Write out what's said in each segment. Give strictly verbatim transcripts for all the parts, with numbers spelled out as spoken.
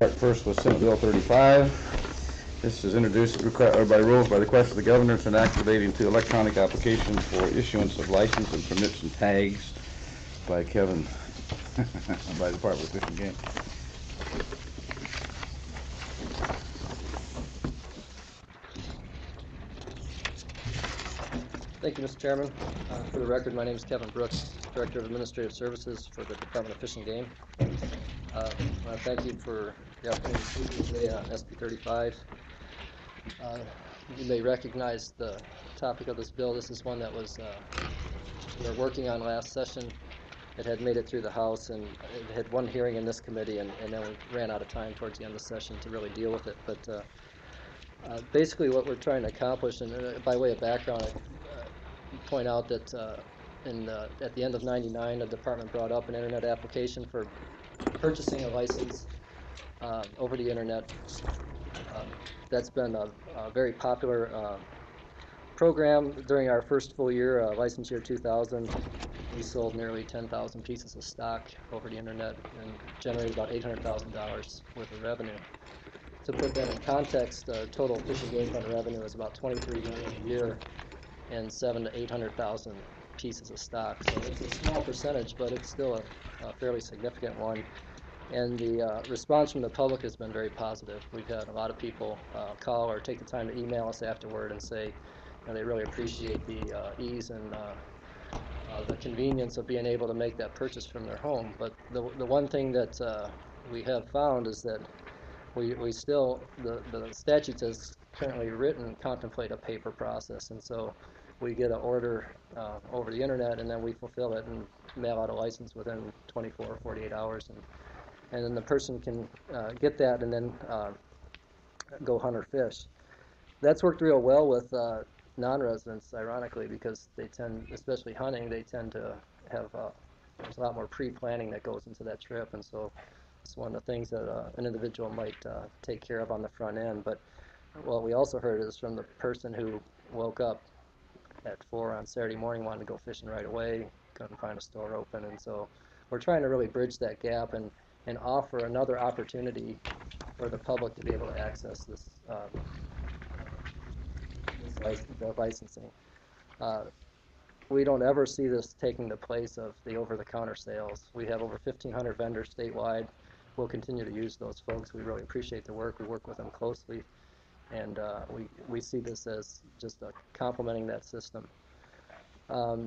Start first with Senate Bill thirty-five. This is introduced by rules by the request of the governor. It's an act relating to electronic applications for issuance of license and permits and tags by Kevin, by the Department of Fish and Game. Thank you, Mister Chairman. Uh, for the record, my name is Kevin Brooks, Director of Administrative Services for the Department of Fish and Game. Uh, I want to thank you for the opportunity to speak to you today on S B thirty-five. Uh, you may recognize the topic of this bill. This is one that was uh, we were working on last session. It had made it through the House, and it had one hearing in this committee, and, and then we ran out of time towards the end of the session to really deal with it. But uh, uh, basically what we're trying to accomplish, and uh, by way of background, I uh, point out that uh, in the, at the end of ninety-nine, the department brought up an internet application for purchasing a license uh, over the internet. Uh, that's been a, a very popular uh, program. During our first full year, uh, license year two thousand, we sold nearly ten thousand pieces of stock over the internet and generated about eight hundred thousand dollars worth of revenue. To put that in context, uh, total Fish and Game Fund revenue is about twenty-three million dollars a year and seven to eight hundred thousand pieces of stock. So it's a small percentage, but it's still a, a fairly significant one. And the uh, response from the public has been very positive. We've had a lot of people uh, call or take the time to email us afterward and say, you know, they really appreciate the uh, ease and uh, uh, the convenience of being able to make that purchase from their home. But the the one thing that uh, we have found is that we we still the the statutes as currently written contemplate a paper process, and so we get an order uh, over the internet, and then we fulfill it and mail out a license within twenty-four or forty-eight hours, and and then the person can uh, get that and then uh, go hunt or fish. That's worked real well with uh, non-residents, ironically, because they tend, especially hunting, they tend to have uh, there's a lot more pre-planning that goes into that trip, and so it's one of the things that uh, an individual might uh, take care of on the front end. But what we also heard is from the person who woke up at four on Saturday morning, wanted to go fishing right away, couldn't find a store open, and so we're trying to really bridge that gap and, and offer another opportunity for the public to be able to access this, uh, this license, the licensing. Uh, we don't ever see this taking the place of the over-the-counter sales. We have over fifteen hundred vendors statewide. We'll continue to use those folks. We really appreciate the work. We work with them closely. And uh, we, we see this as just uh, complementing that system. Um,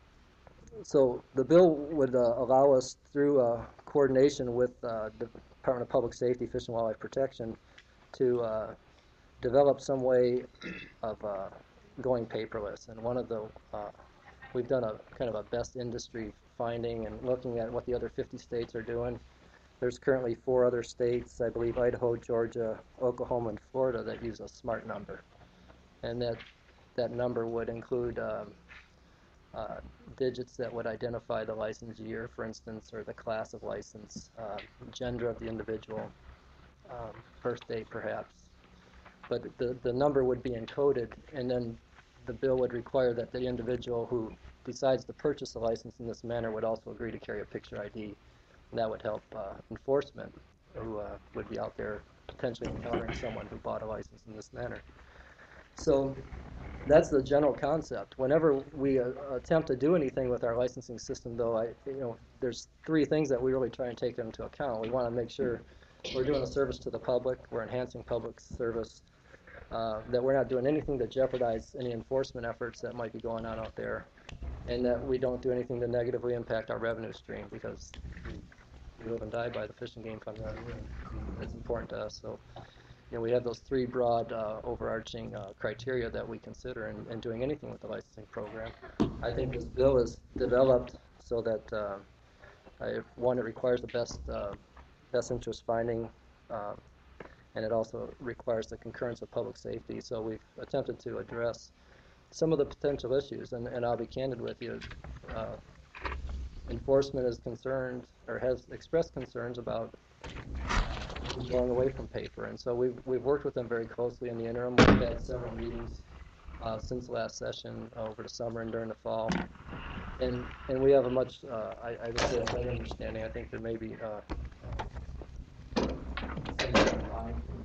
so the bill would uh, allow us, through uh, coordination with uh, the Department of Public Safety, Fish and Wildlife Protection, to uh, develop some way of uh, going paperless. And one of the, uh, we've done a kind of a best industry finding and looking at what the other fifty states are doing. There's currently four other states, I believe Idaho, Georgia, Oklahoma, and Florida, that use a smart number. And that that number would include um, uh, digits that would identify the license year, for instance, or the class of license, uh, gender of the individual, um, birthday perhaps. But the, the number would be encoded, and then the bill would require that the individual who decides to purchase a license in this manner would also agree to carry a picture I D. And that would help uh, enforcement, who uh, would be out there potentially encountering someone who bought a license in this manner. So that's the general concept. Whenever we uh, attempt to do anything with our licensing system, though, I, you know, there's three things that we really try and take into account. We want to make sure we're doing a service to the public, we're enhancing public service, uh, that we're not doing anything to jeopardize any enforcement efforts that might be going on out there, and that we don't do anything to negatively impact our revenue stream, because we live and die by the Fish and Game Fund revenue. It's important to us. So, you know, we have those three broad uh, overarching uh, criteria that we consider in, in doing anything with the licensing program. I think this bill is developed so that, uh, I, one, it requires the best uh, best interest finding, uh, and it also requires the concurrence of public safety. So we've attempted to address some of the potential issues, and, and I'll be candid with you. Uh, Enforcement is concerned, or has expressed concerns about going away from paper, and so we've we've worked with them very closely in the interim. We've had several meetings uh, since last session, uh, over the summer and during the fall, and and we have a much, uh, I, I would say, a better understanding. I think there may be uh,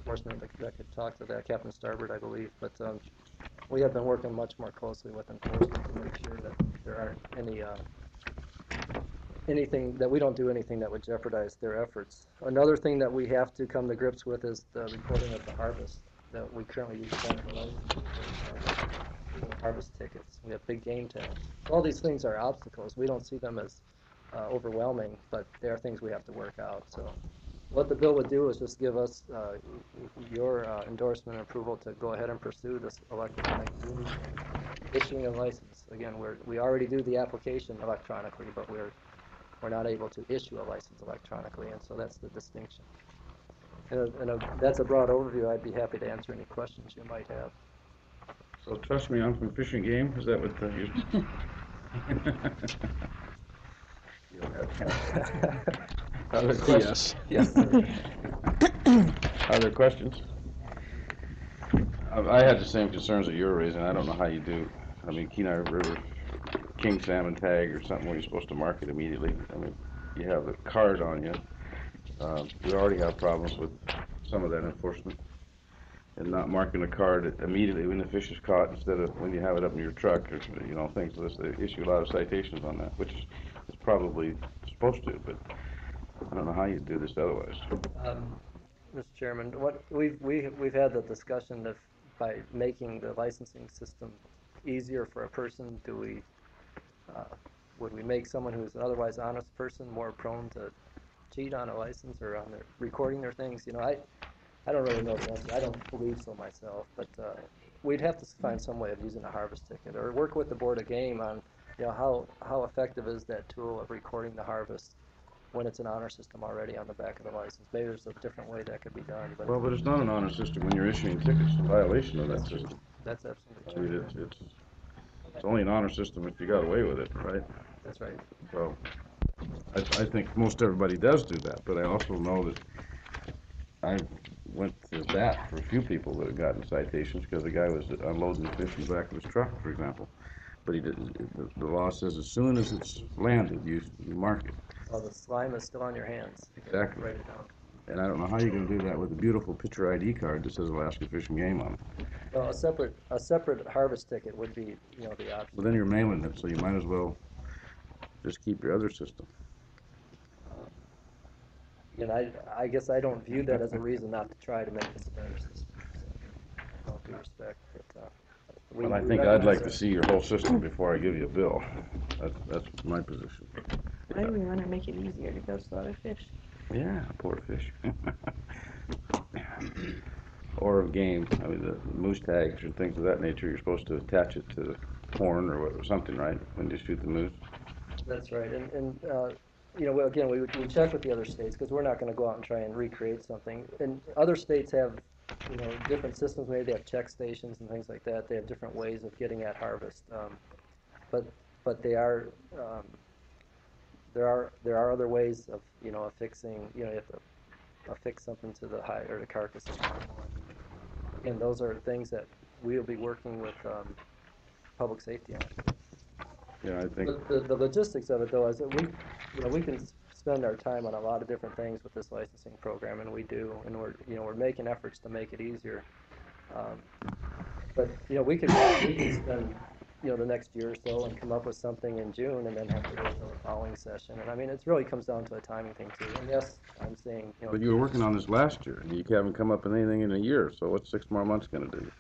enforcement that, that could talk to that, Captain Starbird, I believe. But um, we have been working much more closely with enforcement to make sure that there aren't any uh, anything that we don't do anything that would jeopardize their efforts. Another thing that we have to come to grips with is the recording of the harvest that we currently use centralized harvest tickets. We have big game tags. All these things are obstacles. We don't see them as uh, overwhelming, but they are things we have to work out. So what the bill would do is just give us uh, your uh, endorsement and approval to go ahead and pursue this electronic issuing a license. Again, we're, we already do the application electronically, but we're we're not able to issue a license electronically, and so that's the distinction. And, a, and a, that's a broad overview. I'd be happy to answer any questions you might have. So trust me, I'm from Fish and Game. Is that what uh, you? Other questions? Yes. Yes. Other questions? I, I had the same concerns that you were raising. I don't know how you do. I mean, Kenai River king salmon tag or something where you're supposed to mark it immediately. I mean, you have the card on you. Uh, we already have problems with some of that enforcement and not marking the card immediately when the fish is caught instead of when you have it up in your truck or, you know, things like this. They issue a lot of citations on that, which is probably supposed to, but I don't know how you do this otherwise. Um, Mister Chairman, what we've we, we've had the discussion of by making the licensing system easier for a person, do we uh, would we make someone who's an otherwise honest person more prone to cheat on a license or on their recording their things? You know, I I don't really know the answer. I don't believe so myself, but uh, we'd have to find some way of using a harvest ticket or work with the Board of Game on, you know, how how effective is that tool of recording the harvest when it's an honor system already on the back of the license. Maybe there's a different way that could be done. But Well, but it's not an honor system when you're issuing tickets. It's a violation of that that's true. system. That's absolutely I true. mean, it's, it's, it's only an honor system if you got away with it, right? That's right. So, I, I think most everybody does do that, but I also know that I went to bat for a few people that have gotten citations because the guy was unloading fish in the back of his truck, for example. But he did, the, the law says as soon as it's landed, you, you mark it. Well, the slime is still on your hands. You can Exactly. Write it down. And I don't know how you're going to do that with a beautiful picture I D card that says Alaska Fish and Game on it. Well, a separate a separate harvest ticket would be, you know, the option. But then you're mailing it, so you might as well just keep your other system. And I I guess I don't view that as a reason not to try to make this a better system. So, with all due respect, but, uh, we, But I we think I'd like recognize to that. see your whole system before I give you a bill. That's, that's my position. Why do we want to make it easier to go to other fish? Yeah, poor fish. Or of game, I mean, the moose tags and things of that nature, you're supposed to attach it to the horn or what- or something, right, when you shoot the moose? That's right, and, and uh, you know, well, again, we, we check with the other states, because we're not going to go out and try and recreate something. And other states have, you know, different systems, maybe they have check stations and things like that, they have different ways of getting at harvest. Um, but, but they are, um, there are, there are other ways of, you know, affixing, you know, you have to affix something to the hide or the carcass of the animal. And those are things that we'll be working with um, public safety on. Yeah, I think, The, the, the logistics of it, though, is that we, you know, we can s- spend our time on a lot of different things with this licensing program, and we do, and we're, you know, we're making efforts to make it easier. Um, but you know, we could we could spend, you know, the next year or so and come up with something in June, and then have to wait until the following session. And I mean, it really comes down to a timing thing too. And yes, I'm saying, you know, but you were working on this last year, and you haven't come up with anything in a year, so what's six more months gonna do?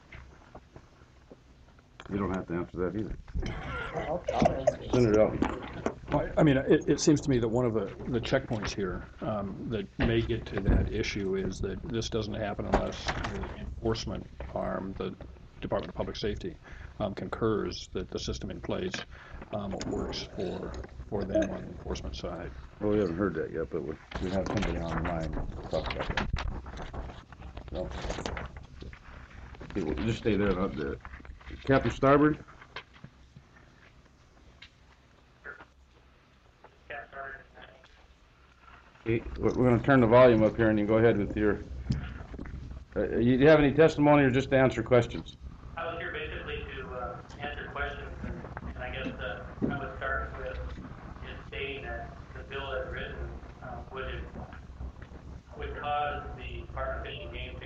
You don't have to answer that either. I'll, I'll answer. Senator Elton. I I mean, it, it seems to me that one of the, the checkpoints here um, that may get to that issue is that this doesn't happen unless the enforcement arm, the Department of Public Safety, um, concurs that the system in place um, works for for them on the enforcement side. Well, we haven't heard that yet, but we we have somebody on the line to talk about that. No? Okay, well, just stay there, not there. Captain Starbird? Okay, we're we're gonna turn the volume up here, and you go ahead with your, uh, you do you have any testimony or just to answer questions? I was here basically to uh, answer questions, and, and I guess uh, I would start with is stating that the bill as written uh, would would cause the Department of Fish and Game to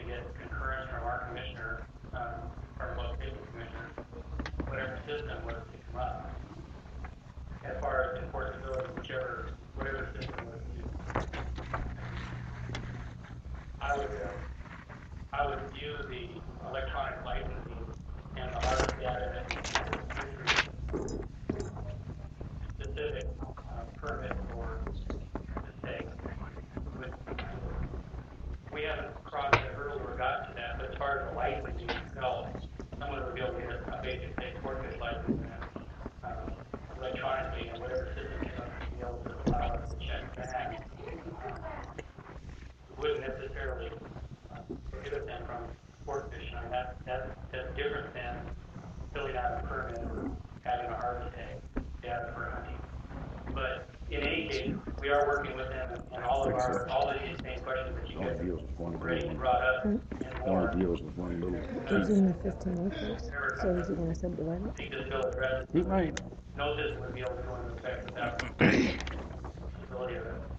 I would, uh, I would view the electronic licensing and the harvest data that we use for specific uh, permit for the state. With, we haven't crossed that hurdle or gotten to that, but as far as the licensing itself, someone would be able to get a, a basic state sport fish license and uh, electronically and whatever system came up to be able to allow us to check that. Uh, wouldn't necessarily uh, prohibit them from sport fishing. I mean, that, that, that's different than filling out a permit or having a harvest tag data for hunting. But in any case, we are working with them, and all of our, all of these same questions that you guys have already brought up and more. deals with one little He's in the fifteen acres, so is he gonna subdivide I it? think this bill addresses. He might. No system would be able to go into effect without the ability of it.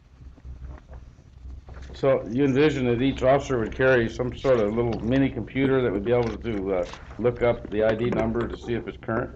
So you envision that each officer would carry some sort of little mini computer that would be able to uh, look up the I D number to see if it's current?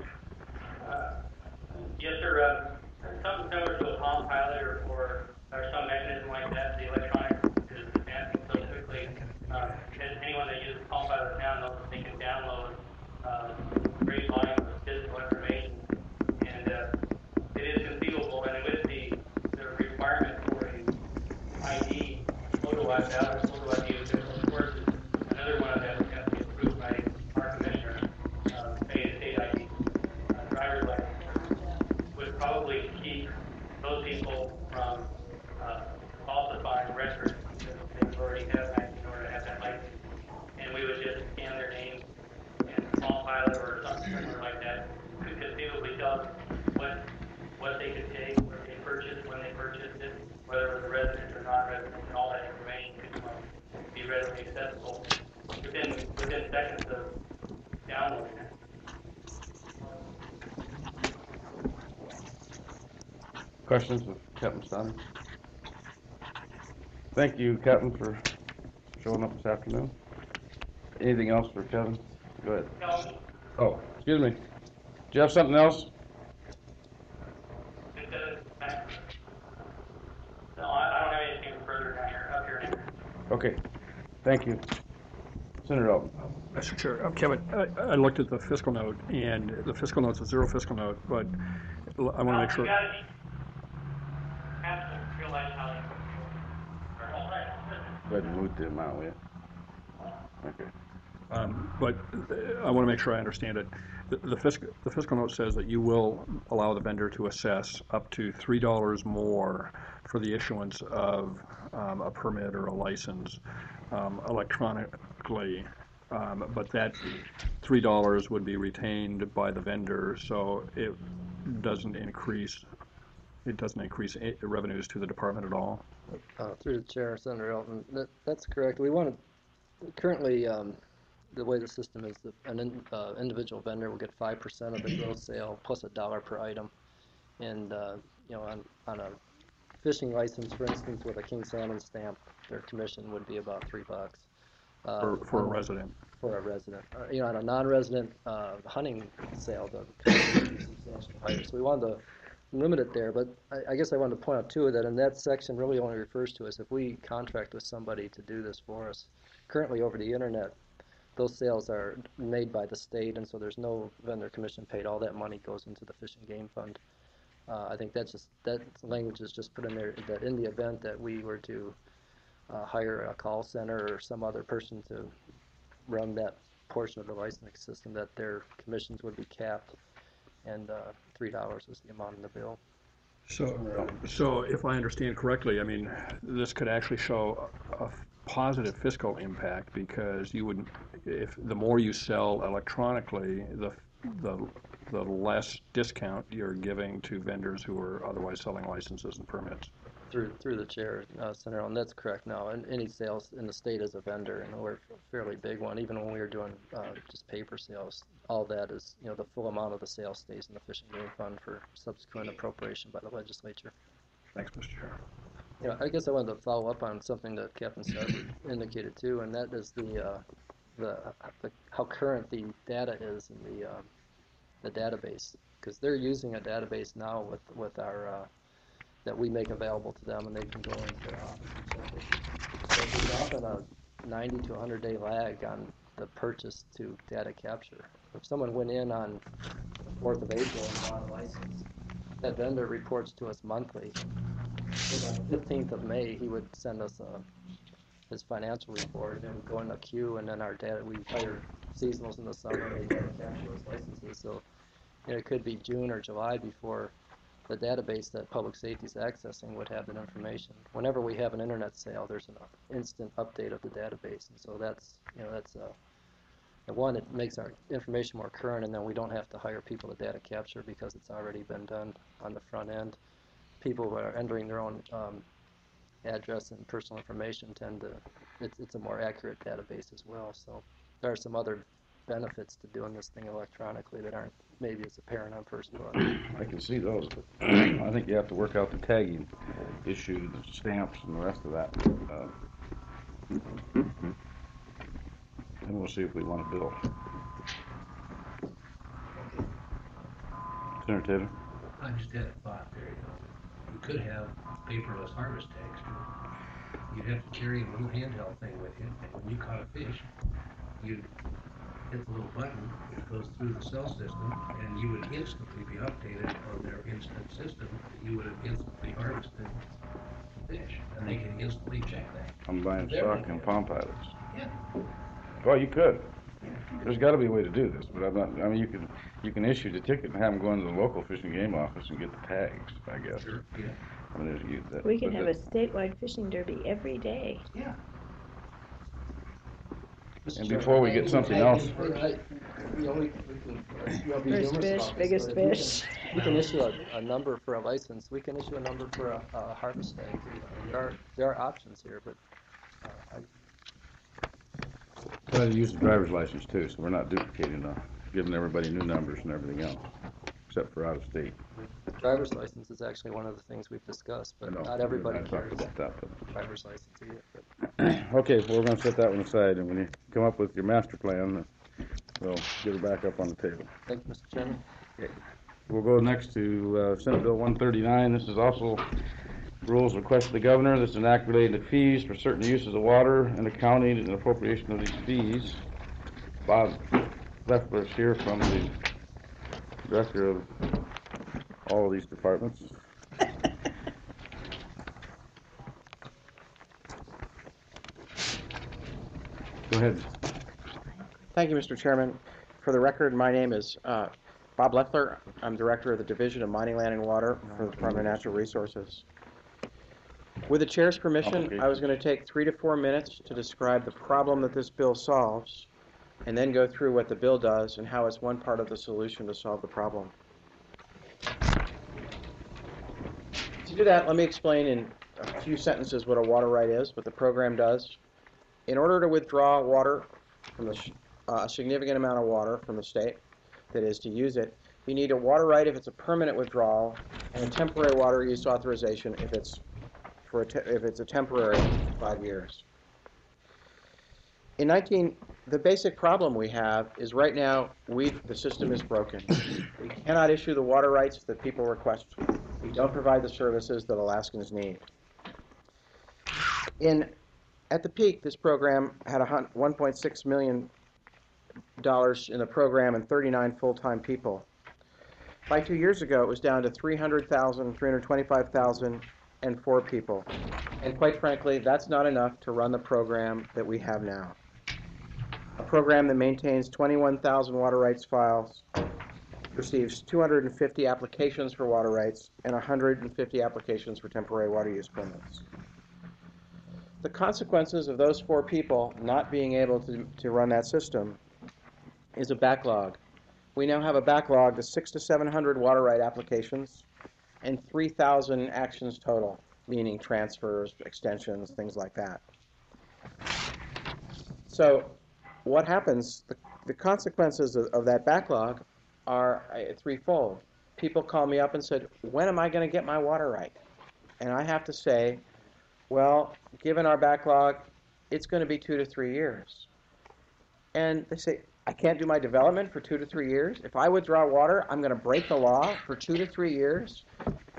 Yes, sir. Um, something similar to a Palm Pilot or, or, or some mechanism like that. The electronic is advancing so quickly. Uh, anyone that uses Palm Pilot now knows that they can download uh, great volumes of physical information. And uh, it is conceivable, and with the, the requirement for a I D, photo I D, valid photo I D, which of course is another one of that has to be approved by our commissioner, uh, say a state I D, uh, driver's license, would probably keep those people from uh, falsifying records because they would already have that in order to have that license. And we would just scan their name and Palm Pilot or something similar like that could conceivably tell us what what they could take, what they purchased, when they purchased it, whether it was a resident or non-resident, and all that information could um, be readily accessible within within seconds of downloading it. Questions of Captain Steiner? Thank you, Captain, for showing up this afternoon. Anything else for Kevin? Go ahead. No, Oh, excuse me. Do you have something else? it does, no, I, I don't have anything further down here, up here now. Okay, thank you. Senator Elton. Mister Chair, uh, Kevin, I, I looked at the fiscal note, and the fiscal note's a zero fiscal note, but l- I want to make sure. You gotta be, have to realize how they. Go ahead and move the amount, will you? Okay. Um, But uh, I want to make sure I understand it. The- The fiscal, the fiscal note says that you will allow the vendor to assess up to three dollars more for the issuance of um, a permit or a license um, electronically, um, but that three dollars would be retained by the vendor, so it doesn't increase, it doesn't increase a- revenues to the department at all. Uh, through the chair, Senator Elton, that, that's correct. We want to, currently, um, the way the system is, that an in, uh, individual vendor will get five percent of the gross sale plus a dollar per item. And, uh, you know, on, on a fishing license, for instance, with a king salmon stamp, their commission would be about three bucks. Uh, For, for a on- resident. For a resident. Uh, you know, on a non-resident uh, hunting sale, the commission would be substantially higher. So we wanted to limit it there, but I, I guess I wanted to point out too that in that section really only refers to us if we contract with somebody to do this for us. Currently over the internet, those sales are made by the state, and so there's no vendor commission paid. All that money goes into the Fish and Game Fund. Uh, I think that's just, that language is just put in there that in the event that we were to uh, hire a call center or some other person to run that portion of the licensing system, that their commissions would be capped, and uh, three dollars was the amount in the bill. So, so if I understand correctly, I mean, this could actually show a a positive fiscal impact because you would, if the more you sell electronically, the the the less discount you're giving to vendors who are otherwise selling licenses and permits. Through through the chair, uh, Senator, and that's correct. Now, and any sales in the state as a vendor, and we're a fairly big one. Even when we were doing uh, just paper sales, all that is, you know, the full amount of the sale stays in the Fish and Game Fund for subsequent appropriation by the legislature. Thanks, Mister Chair. You know, I guess I wanted to follow up on something that Captain Sarver indicated too, and that is the uh, the, the how current the data is in the uh, the database, because they're using a database now with with our uh, that we make available to them, and they can go into uh, check it. So if we often a ninety to one hundred day lag on the purchase to data capture. If someone went in on the fourth of April and bought a license, that vendor reports to us monthly. So on the fifteenth of May, he would send us a, his financial report, and it would go in a queue, and then our data, we hire seasonals in the summer, and they data capture those licenses. So you know, it could be June or July before the database that public safety is accessing would have that information. Whenever we have an internet sale, there's an instant update of the database, and so that's, you know, that's uh, one, it makes our information more current, and then we don't have to hire people to data capture because it's already been done on the front end. People who are entering their own um, address and personal information tend to, it's, it's a more accurate database as well. So there are some other benefits to doing this thing electronically that aren't maybe as apparent on first look. I can see those, but I think you have to work out the tagging issue, the stamps and the rest of that. Uh, and we'll see if we want to bill. Senator Taylor? I just had a thought there, you know. You could have paperless harvest tags too. You'd have to carry a little handheld thing with you, and when you caught a fish, you'd hit the little button which goes through the cell system, and you would instantly be updated on their instant system. You would have instantly harvested the fish, and they can instantly check that. I'm buying stock in Palm Pilots. Yeah. Well, you could. There's got to be a way to do this, but I'm not. I mean, you can you can issue the ticket and have them go into the local fish and game office and get the tags, I guess. Sure. Yeah. I mean, there's, you, that, We can but have a that- statewide fishing derby every day. Yeah. And before we get something else, I- You know, we, we can, you know, be First humorous fish, about this, biggest but if we can- fish. We can issue a, a number for a license, we can issue a number for a, a harvest tag. You know, There are, there are options here, but uh, I, try to use the driver's license too, so we're not duplicating, uh, giving everybody new numbers and everything else, except for out of state. driver's license is actually one of the things we've discussed, I but know. not everybody I talked carries about that, but. a driver's license either. But Okay, well, we're gonna set that one aside, and when you come up with your master plan, we'll get it back up on the table. thank you, Mister Chairman. We'll go next to uh, Senate Bill one thirty-nine. This is also rules request of the governor. This is an act relating to fees for certain uses of water in the county and appropriation of these fees. Bob Leffler is here from the director of all of these departments. Go ahead. Thank you, Mister Chairman. For the record, my name is uh, Bob Leffler. I'm Director of the Division of Mining, Land, and Water for the Department of Natural Resources. With the Chair's permission, I was going to take three to four minutes to describe the problem that this bill solves, and then go through what the bill does and how it's one part of the solution to solve the problem. To do that, let me explain in a few sentences what a water right is, what the program does. In order to withdraw water from the uh, a significant amount of water from the state, that is, to use it, you need a water right if it's a permanent withdrawal, and a temporary water use authorization if it's for a te if it's a temporary five years. In nineteen, the basic problem we have is right now we the system is broken. We cannot issue the water rights that people request. We don't provide the services that Alaskans need. In At the peak, this program had one point six million dollars in the program and thirty-nine full-time people. By two years ago, it was down to three hundred thousand, three hundred twenty-five thousand, and four people. And quite frankly, that's not enough to run the program that we have now. A program that maintains twenty-one thousand water rights files, receives two hundred fifty applications for water rights, and one hundred fifty applications for temporary water use permits. The consequences of those four people not being able to, to run that system is a backlog. We now have a backlog of six to seven hundred water right applications and three thousand actions total, meaning transfers, extensions, things like that. So what happens, the, the consequences of, of that backlog are uh, threefold. People call me up and said, when am I going to get my water right? And I have to say, well, given our backlog, it's going to be two to three years. And they say, I can't do my development for two to three years. If I withdraw water, I'm going to break the law for two to three years.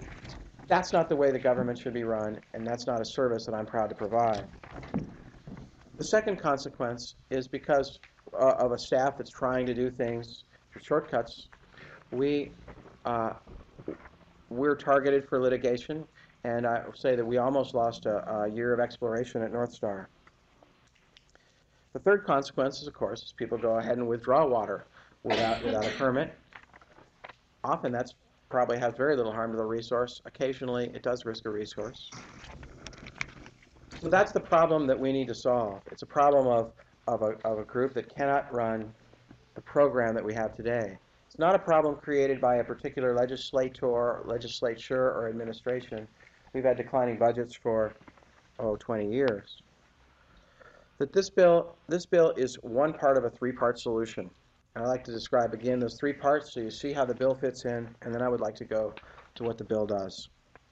That's not the way the government should be run, and that's not a service that I'm proud to provide. The second consequence is because uh, of a staff that's trying to do things through shortcuts, we, uh, we're targeted for litigation, and I say that we almost lost a, a year of exploration at North Star. The third consequence, is, of course, is people go ahead and withdraw water without, without a permit. Often that's probably has very little harm to the resource. Occasionally it does risk a resource. So that's the problem that we need to solve. It's a problem of, of, a, of a group that cannot run the program that we have today. It's not a problem created by a particular legislator, legislature, or administration. We've had declining budgets for, oh, twenty years. That this bill, this bill is one part of a three-part solution. And I'd like to describe again those three parts so you see how the bill fits in, and then I would like to go to what the bill does.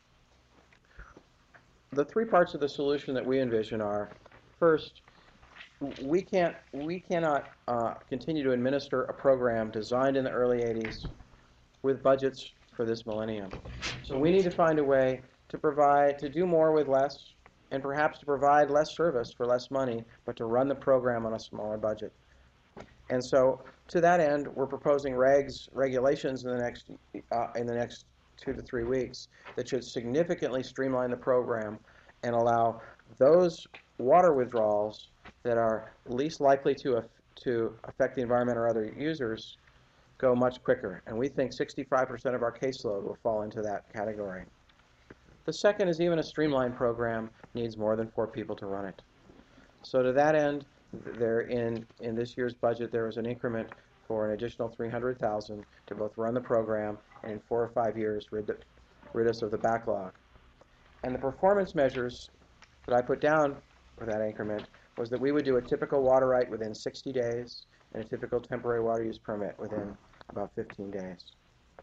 The three parts of the solution that we envision are, first, we can't, we cannot uh, continue to administer a program designed in the early eighties with budgets for this millennium. So we need to find a way to provide, to do more with less, and perhaps to provide less service for less money, but to run the program on a smaller budget. And so, to that end, we're proposing regs, regulations in the next uh, in the next two to three weeks that should significantly streamline the program and allow those water withdrawals that are least likely to af to affect the environment or other users go much quicker. And we think sixty-five percent of our caseload will fall into that category. The second is even a streamlined program needs more than four people to run it. So to that end, there in, in this year's budget, there was an increment for an additional three hundred thousand dollars to both run the program and in four or five years rid, rid us of the backlog. And the performance measures that I put down for that increment was that we would do a typical water right within sixty days and a typical temporary water use permit within about fifteen days.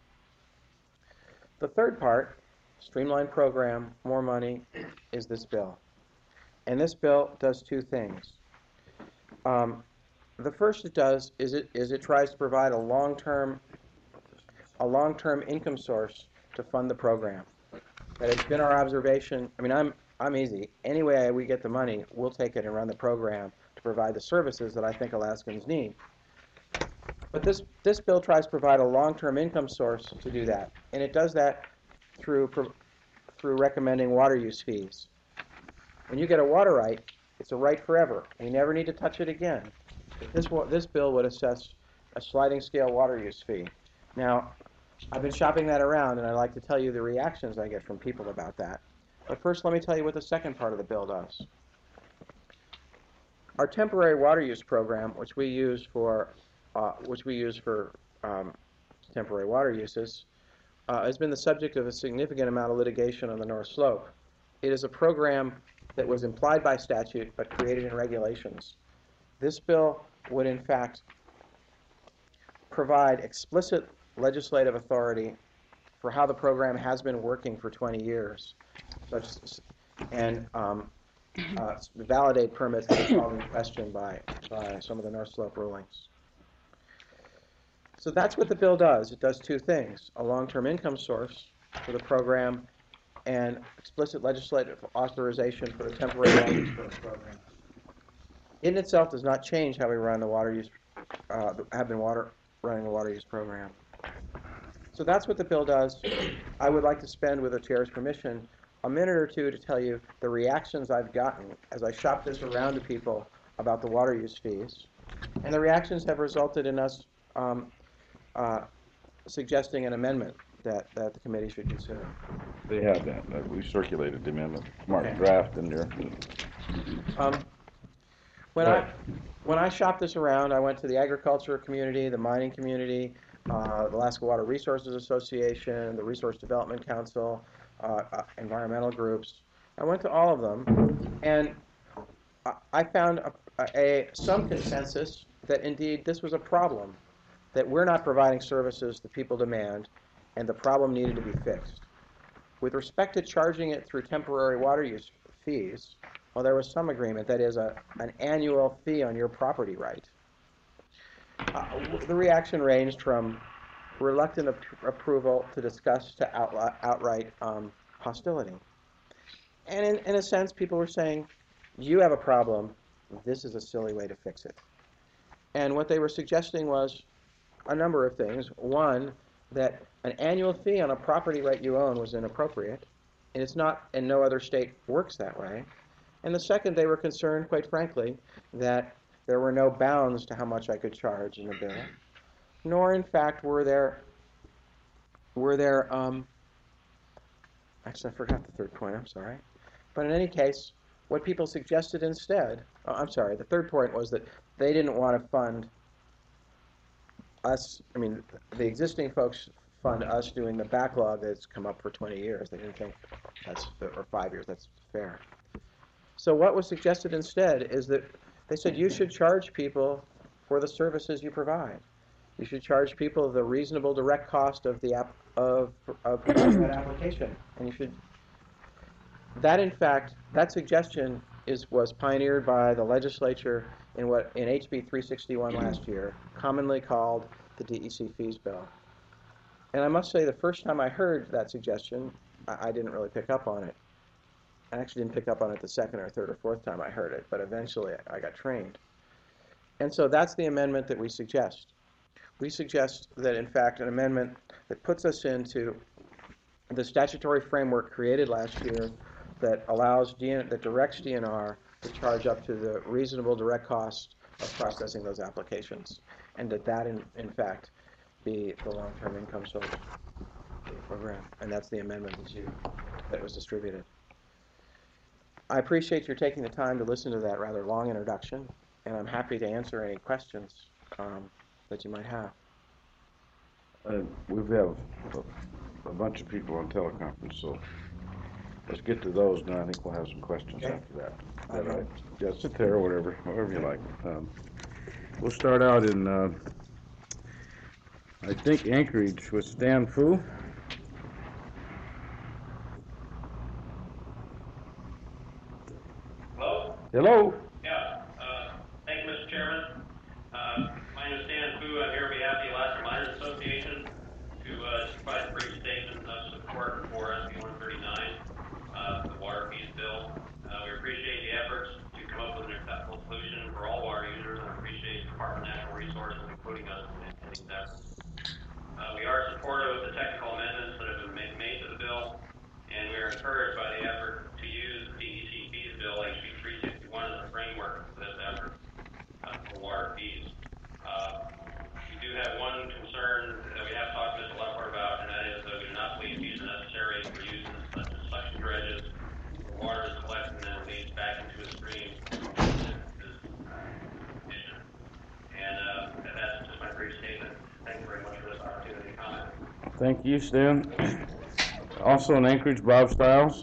The third part, streamlined program, more money, is this bill. And this bill does two things. Um, the first it does is it is it tries to provide a long-term a long-term income source to fund the program. That it's been our observation. I mean, I'm I'm easy. Any way we get the money, we'll take it and run the program to provide the services that I think Alaskans need. But this this bill tries to provide a long-term income source to do that, and it does that through through recommending water use fees. When you get a water right, it's a right forever. We never need to touch it again. This this bill would assess a sliding scale water use fee. Now, I've been shopping that around, and I'd like to tell you the reactions I get from people about that. But first, let me tell you what the second part of the bill does. Our temporary water use program, which we use for uh, which we use for um, temporary water uses, uh, has been the subject of a significant amount of litigation on the North Slope. It is a program that was implied by statute but created in regulations. This bill would, in fact, provide explicit legislative authority for how the program has been working for twenty years, such as, and um, uh, validate permits that are called in question by, by some of the North Slope rulings. So that's what the bill does. It does two things: a long-term income source for the program and explicit legislative authorization for the temporary water use program. It in itself does not change how we run the water use, uh, have been water running the water use program. So that's what the bill does. I would like to spend, with the chair's permission, a minute or two to tell you the reactions I've gotten as I shop this around to people about the water use fees. And the reactions have resulted in us um, uh, suggesting an amendment that, that the committee should consider. They have that. Uh, We circulated the amendment, marked Okay. draft in there. Um, when Right. I when I shopped this around, I went to the agriculture community, the mining community, uh, the Alaska Water Resources Association, the Resource Development Council, uh, uh, environmental groups. I went to all of them, and I, I found a, a some consensus that indeed this was a problem, that we're not providing services that people demand, and the problem needed to be fixed. With respect to charging it through temporary water use fees, well, there was some agreement, that is, a, an annual fee on your property right. Uh, the reaction ranged from reluctant ap approval to discuss to out outright um, hostility. And in, in a sense, people were saying, you have a problem, this is a silly way to fix it. And what they were suggesting was a number of things. One, that an annual fee on a property right you own was inappropriate, and it's not, and no other state works that way. And the second, they were concerned, quite frankly, that there were no bounds to how much I could charge in the bill, nor, in fact, were there, were there, um, actually, I forgot the third point, I'm sorry. But in any case, what people suggested instead, oh, I'm sorry, the third point was that they didn't want to fund us, I mean, the existing folks fund us doing the backlog that's come up for twenty years. They didn't think that's, or five years, that's fair. So what was suggested instead is that they said you should charge people for the services you provide. You should charge people the reasonable direct cost of the app, of, of providing that application. And you should, that in fact, that suggestion is, was pioneered by the legislature in what, in H B three sixty-one last year, commonly called the D E C fees bill. And I must say, the first time I heard that suggestion, I, I didn't really pick up on it. I actually didn't pick up on it the second or third or fourth time I heard it, but eventually I got trained. And so that's the amendment that we suggest. We suggest that, in fact, an amendment that puts us into the statutory framework created last year that allows, D N, that directs D N R to charge up to the reasonable direct cost of processing those applications, and that that, in, in fact, be the long-term income source program. And that's the amendment that, you, that was distributed. I appreciate your taking the time to listen to that rather long introduction, and I'm happy to answer any questions um, that you might have. Uh, we have a, a bunch of people on teleconference, so let's get to those now. I think we'll have some questions Okay. after that. I Is that know. right? Yeah, sit there or whatever, whatever you like. Um, we'll start out in, uh, I think, Anchorage with Stan Fu. Hello? Hello. Yeah, uh, thank you, Mister Chairman. Uh, my name is Stan Fu. I'm here on behalf of the Alaska Miners Association to uh, provide a brief statement of support for S B one thirty-nine, uh, the water fees bill. Uh, we appreciate the efforts to come up with an acceptable solution for all water users, and appreciate the Department of Natural Resources including us in, in these efforts. Uh, we are supportive of the technical amendments that have been made, made to the bill, and we are encouraged by the effort to use the D E C fees bill, H B three sixty-one, as a framework for this effort uh, for water fees. Uh, we do have one concern that we have talked to Mister Leffler about, and that is that we do not believe fees are necessary for uses such as suction dredges, where water is collected and then leads back into a stream. And uh, that's just my brief statement. Thank you very much for this opportunity to comment. Thank you, Stan. Also in Anchorage, Bob Stiles.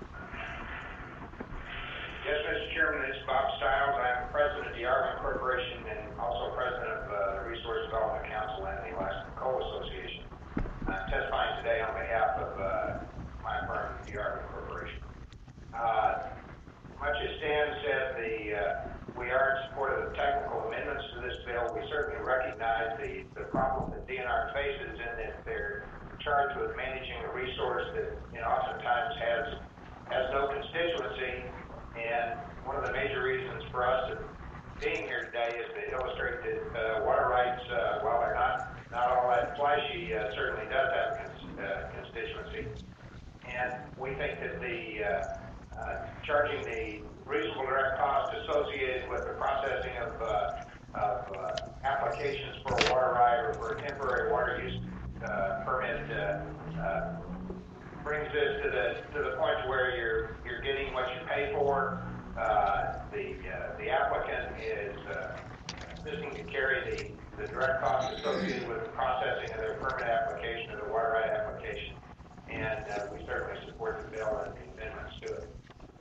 Yes, Mister Chairman, this is Bob Stiles. I'm president of the Argonne Corporation and also president of uh, the Resource Development Council and the Alaska Coal Association. I'm testifying today on behalf of uh, my firm, the Argonne Corporation. Uh, much as Stan said, the, uh, we are in support of the technical amendments to this bill. We certainly recognize the, the problem that D N R faces in that they're charged with managing a resource that, you know, oftentimes has has no constituency. And one of the major reasons for us being here today is to illustrate that uh, water rights, uh, while they're not not all that flashy, uh, certainly does have cons- uh, constituency. And we think that the uh, uh, charging the reasonable direct cost associated with the processing of, uh, of uh, applications for a water right or for a temporary water use uh, permit uh, uh, brings this to the to the point where you're you're getting what you pay for. Uh, the uh, the applicant is uh, assisting to carry the, the direct costs associated with the processing of their permit application or the water right application, and uh, we certainly support the bill and the amendments to it.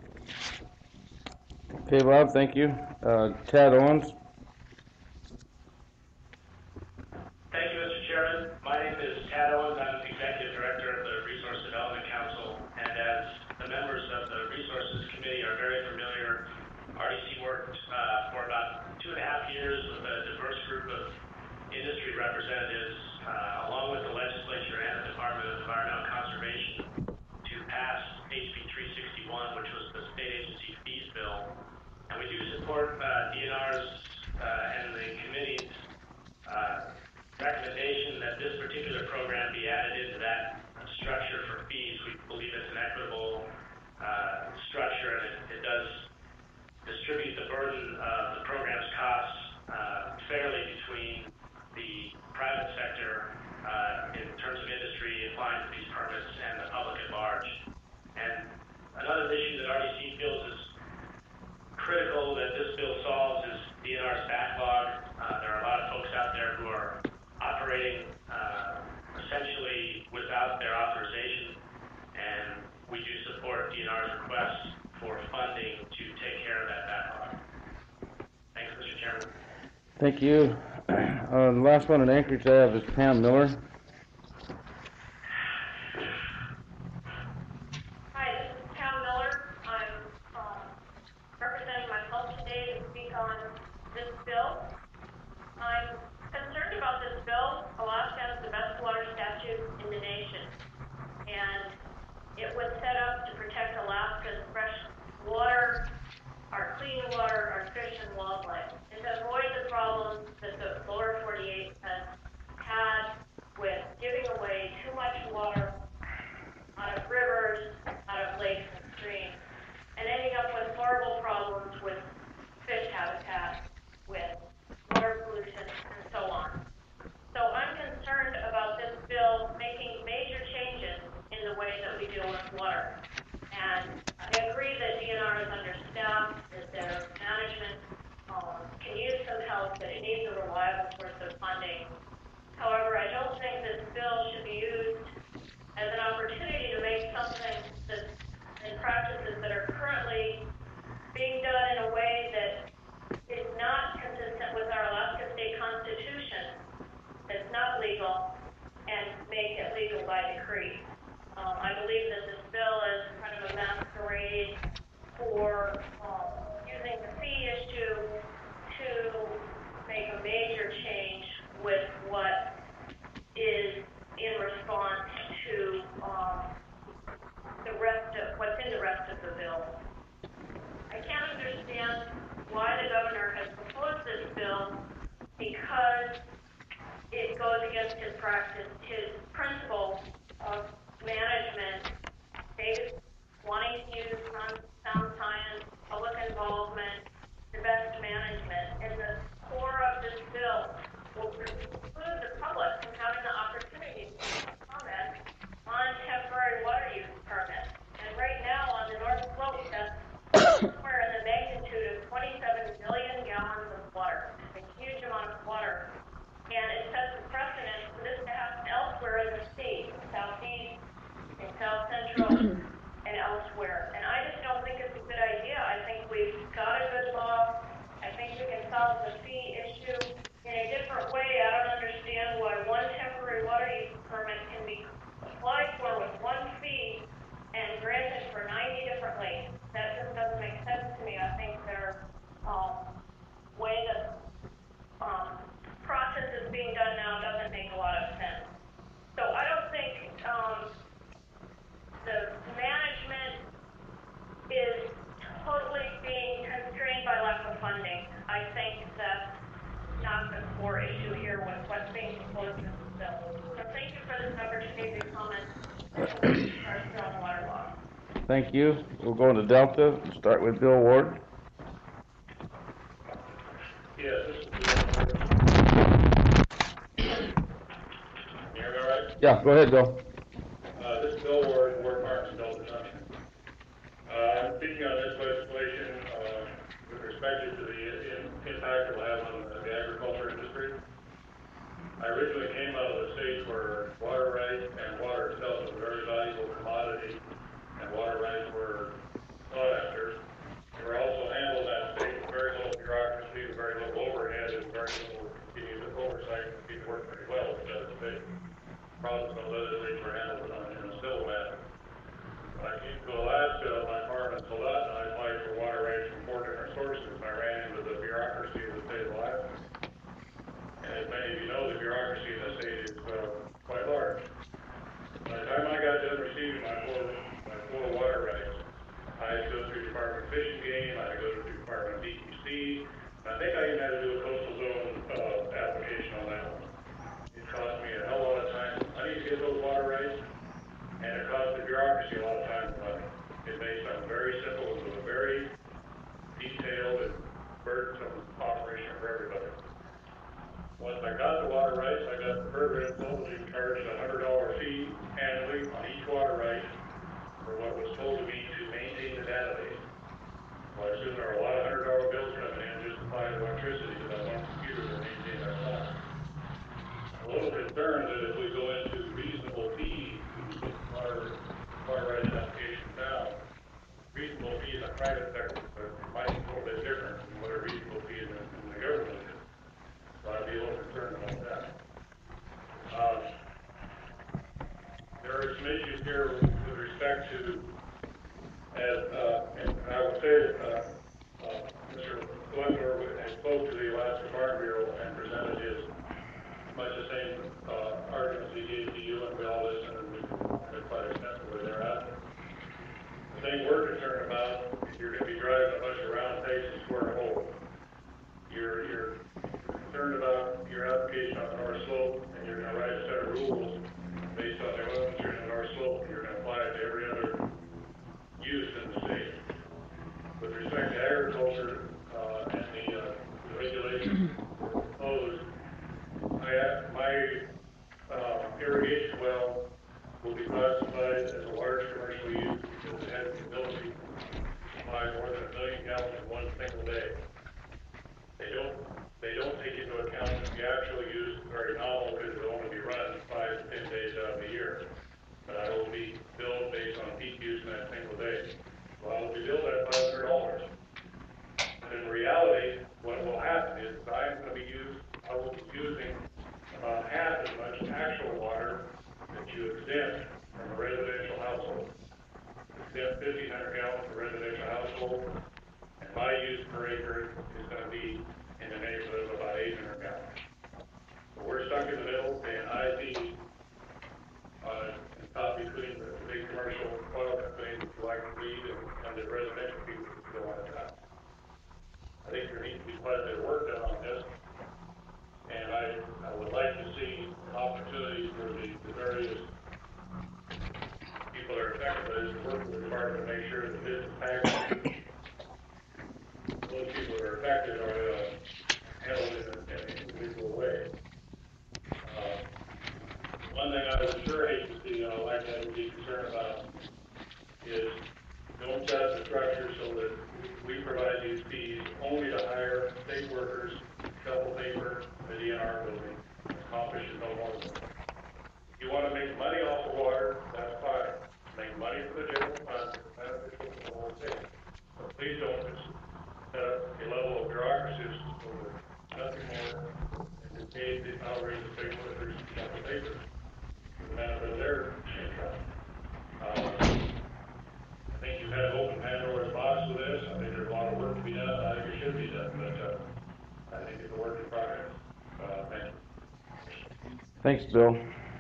Okay, Bob, thank you. Uh, Tad Owens. Thank you, Mister Chairman. My name is Tad Owens. I'm the Executive Director of the Resource Development Council, and as the members of the Resources Committee are very familiar, R D C worked uh, for about two and a half years with a diverse group of industry representatives, uh, along with the legislature and the Department of Environmental Conservation, to pass H B three sixty-one, which was the state agency fees bill. And we do support support uh, D N R's uh, and the committee's uh, recommendation that this particular program be added into that structure for fees. We believe it's an equitable uh, structure, and it, it does distribute the burden of the program's costs uh, fairly between the private sector uh, in terms of industry applying to these permits and the public at large. And another issue that R D C feels is critical that this bill solves is D N R's backlog. Uh, there are a lot of folks out there who are operating uh, essentially without their authorization, and we do support D N R's request for funding to take care of that backlog. Thanks, Mister Chairman. Thank you. Uh, the last one in Anchorage I have is Pam Miller. Hi, this is Pam Miller. I'm um, representing myself today to speak on this bill. I'm concerned about this bill. Alaska has the best water statute in the nation, and it was set up to protect Alaska's fresh water, our clean water, our fish and wildlife, and to avoid the problems that the lower forty-eight has had with giving away too much water out of rivers, out of lakes and streams, and ending up with horrible problems with fish habitat, with water pollution, and so on. So I'm concerned about this bill making major changes in the way that we deal with water. And I agree that D N R is understaffed, that their management um, can use some help, that it needs a reliable source of funding. However, I don't think this bill should be used as an opportunity to make something that, and practices that are currently being done in a way that is not consistent with our Alaska State Constitution, that's not legal, and make it legal by decree. Um, I believe that this bill is kind of a masquerade for um, using the fee issue to make a major change with what is in response to um, the rest of what's in the rest of the bill. I can't understand why the governor has proposed this bill, because it goes against his practice, his principle of management, based wanting to use sound science, public involvement, the best management, and the core of this bill will preclude the public from having the opportunity to comment on temporary water use permits. And right now on the North Slope, that's somewhere in the magnitude of twenty-seven million gallons of water, a huge amount of water. And it sets a precedent for this to happen elsewhere in the state, southeast, in south central, and elsewhere. And I just don't think it's a good idea. I think we've got a good law. I think we can solve the fee issue in a different way. I don't understand why one temporary water use permit can be applied for with one fee and granted for ninety differently. That just doesn't make sense to me. I think their um, way that um, process is being done now doesn't make a lot of sense. So I don't think um, the management is totally being constrained by lack of funding. I think that's not the core issue here with what's being proposed in this bill. So thank you for this opportunity to comment on our stormwater law. Thank you. We'll go into Delta. Start with Bill Ward. Yes, this is Bill. Can you hear me all right? Yeah, go ahead, Bill. Uh, this is Bill Ward, Ward Parks and Delta Junction. Uh, I'm speaking on this legislation uh, with respect to the in, impact it will have on the, the agriculture industry. I originally came out of the state where water rights and water itself was a very valuable commodity, and water rights were sought after. They were also handled in that state with very little bureaucracy, with very little overhead, and very little continued oversight, and people worked pretty well in the state. Problems in the legislature handled on, in a civil manner. When I came to Alaska, my farm in Salat, and I applied for water rights from four different sources. I ran into the bureaucracy of the state of Alaska. And as many of you know, the bureaucracy in the state is uh, quite large. By the time I got done receiving my four, my four water rights, I had to go through Department of Fish and Game, I had to go through Department of D E C, fee. I think I even had to do a coastal zone, uh, application on that one. It cost me a hell of a lot of time, money to get those water rights, and it cost the bureaucracy a lot of time and money. It made something very simple into a very detailed and burdensome operation for everybody. Once I got the water rights, I got the program told you charged a hundred dollar fee annually on each water right for what was told to me to maintain the database. Well, I assume there are a lot of hundred dollar bills coming in just to buy electricity to that one computer to maintain our file. I'm a little concerned that if we go into reasonable fees, we put water, water rights applications down, reasonable fees in the private sector, but it might be a little bit different than what a reasonable fee in the, in the government is. So I'd be a little concerned about that. Um, there are some issues here with respect to, as, uh, and I will say, uh, uh, Mister Glenmore has spoke to the Alaska Farm Bureau and presented his much the same uh, arguments he gave to you, and we all listened, and we been quite extensively thereafter. The thing we're concerned about is you're going to be driving a bunch of round pegs and square holes. You're, you're concerned about your application on the North Slope, and you're going to write a set of rules based on the oil industry on the North Slope, and you're going to apply it to every other use in the state. With respect to agriculture uh, and the, uh, the regulations that were proposed, I, my uh, irrigation well will be classified as a large commercial use because it has the ability to supply more than a million gallons in one single day. They don't, they don't take into account that the actual use is very nominal because it will only be run five to ten days out of the year. But I will be billed based on peak use in that single day. So I will be billed at five hundred dollars. But in reality, what will happen is I'm going to be used, I will be using about half as much actual water that you exempt from a residential household. Exempt fifteen hundred gallons for residential household, and my use per acre is going to be in the neighborhood of about eight hundred gallons. So we're stuck in the middle, paying high fees on uh, top between the big commercial oil companies that you like to read and, and the residential people that you don't want to touch. I think there needs to be quite a bit of work done on this. And I, I would like to see an opportunity for the, the various people that are affected by this to work with the department to make sure that this is packaged. Those people that are affected are uh, handled in, a, in an individual way. Uh, one thing I would sure hate to see, and I'd like to be concerned about, is don't set up the structure so that we, we provide these fees only to hire state workers, double paper, the D N R building, accomplish no more than that. If you want to make money off of water, that's fine. Make money for the general fund, it's beneficial for the whole state. But please don't just set up a level of bureaucracy so that nothing more than to pay the outrageous state workers double paper for the benefit of their income. Uh, I think you've had an open Pandora's box with this. I think there's a lot of work to be done. I think it should be done, but uh, I think it's a work in progress. Uh, thank you. Thanks, Bill.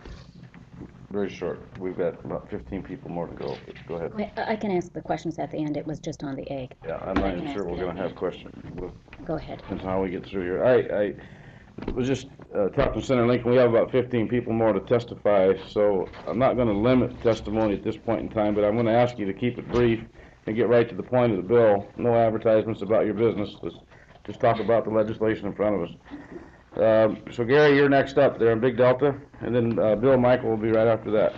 Very short. We've got about fifteen people more to go. Go ahead. Wait, I I can ask the questions at the end. It was just on the egg. Yeah, I'm But I not can even sure ask we're it going at to the have end. questions. We'll- Go ahead. Depends on how we get through here. I, I was just uh, talking to Senator Lincoln. We have about fifteen people more to testify, so I'm not going to limit testimony at this point in time, but I'm going to ask you to keep it brief and get right to the point of the bill. No advertisements about your business. Let's just talk about the legislation in front of us. Um, so Gary, you're next up there in Big Delta, and then uh, Bill Michael will be right after that.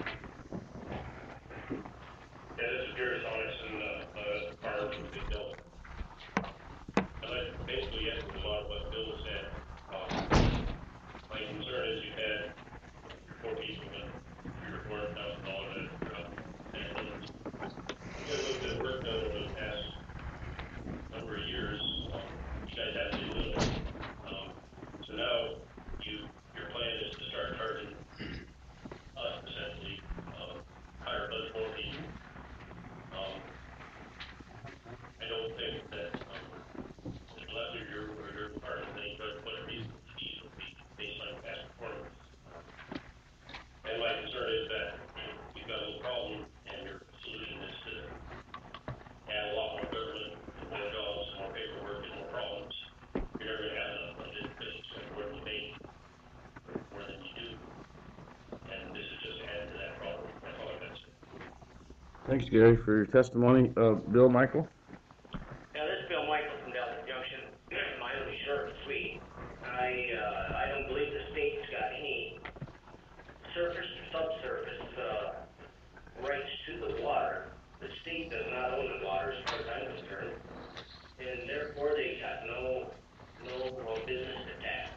Yeah, this is Gary Sonicson, uh, uh, farmer from Big Delta. I'd like to basically echo a lot of what Bill said. Um, my concern is you've had four people and three or four thousand dollars at uh, net limits. You got a little bit of work done over the past number of years. Um, you guys have to limit. Um, so now you your plan is to start charging us essentially um, higher budget more people. Um, I don't think that um, Mister Lester, your or your department, they try to put a reasonable fees will be based on past performance. And my concern is that we Thanks, Gary, for your testimony. Uh, Bill, Michael? Now, this is Bill Michael from Delta Junction. Mine will be short and sweet. I, uh, I don't believe the state's got any surface or subsurface, uh, rights to the water. The state does not own the water as far as I'm concerned. And therefore, they got no, no, no business to tax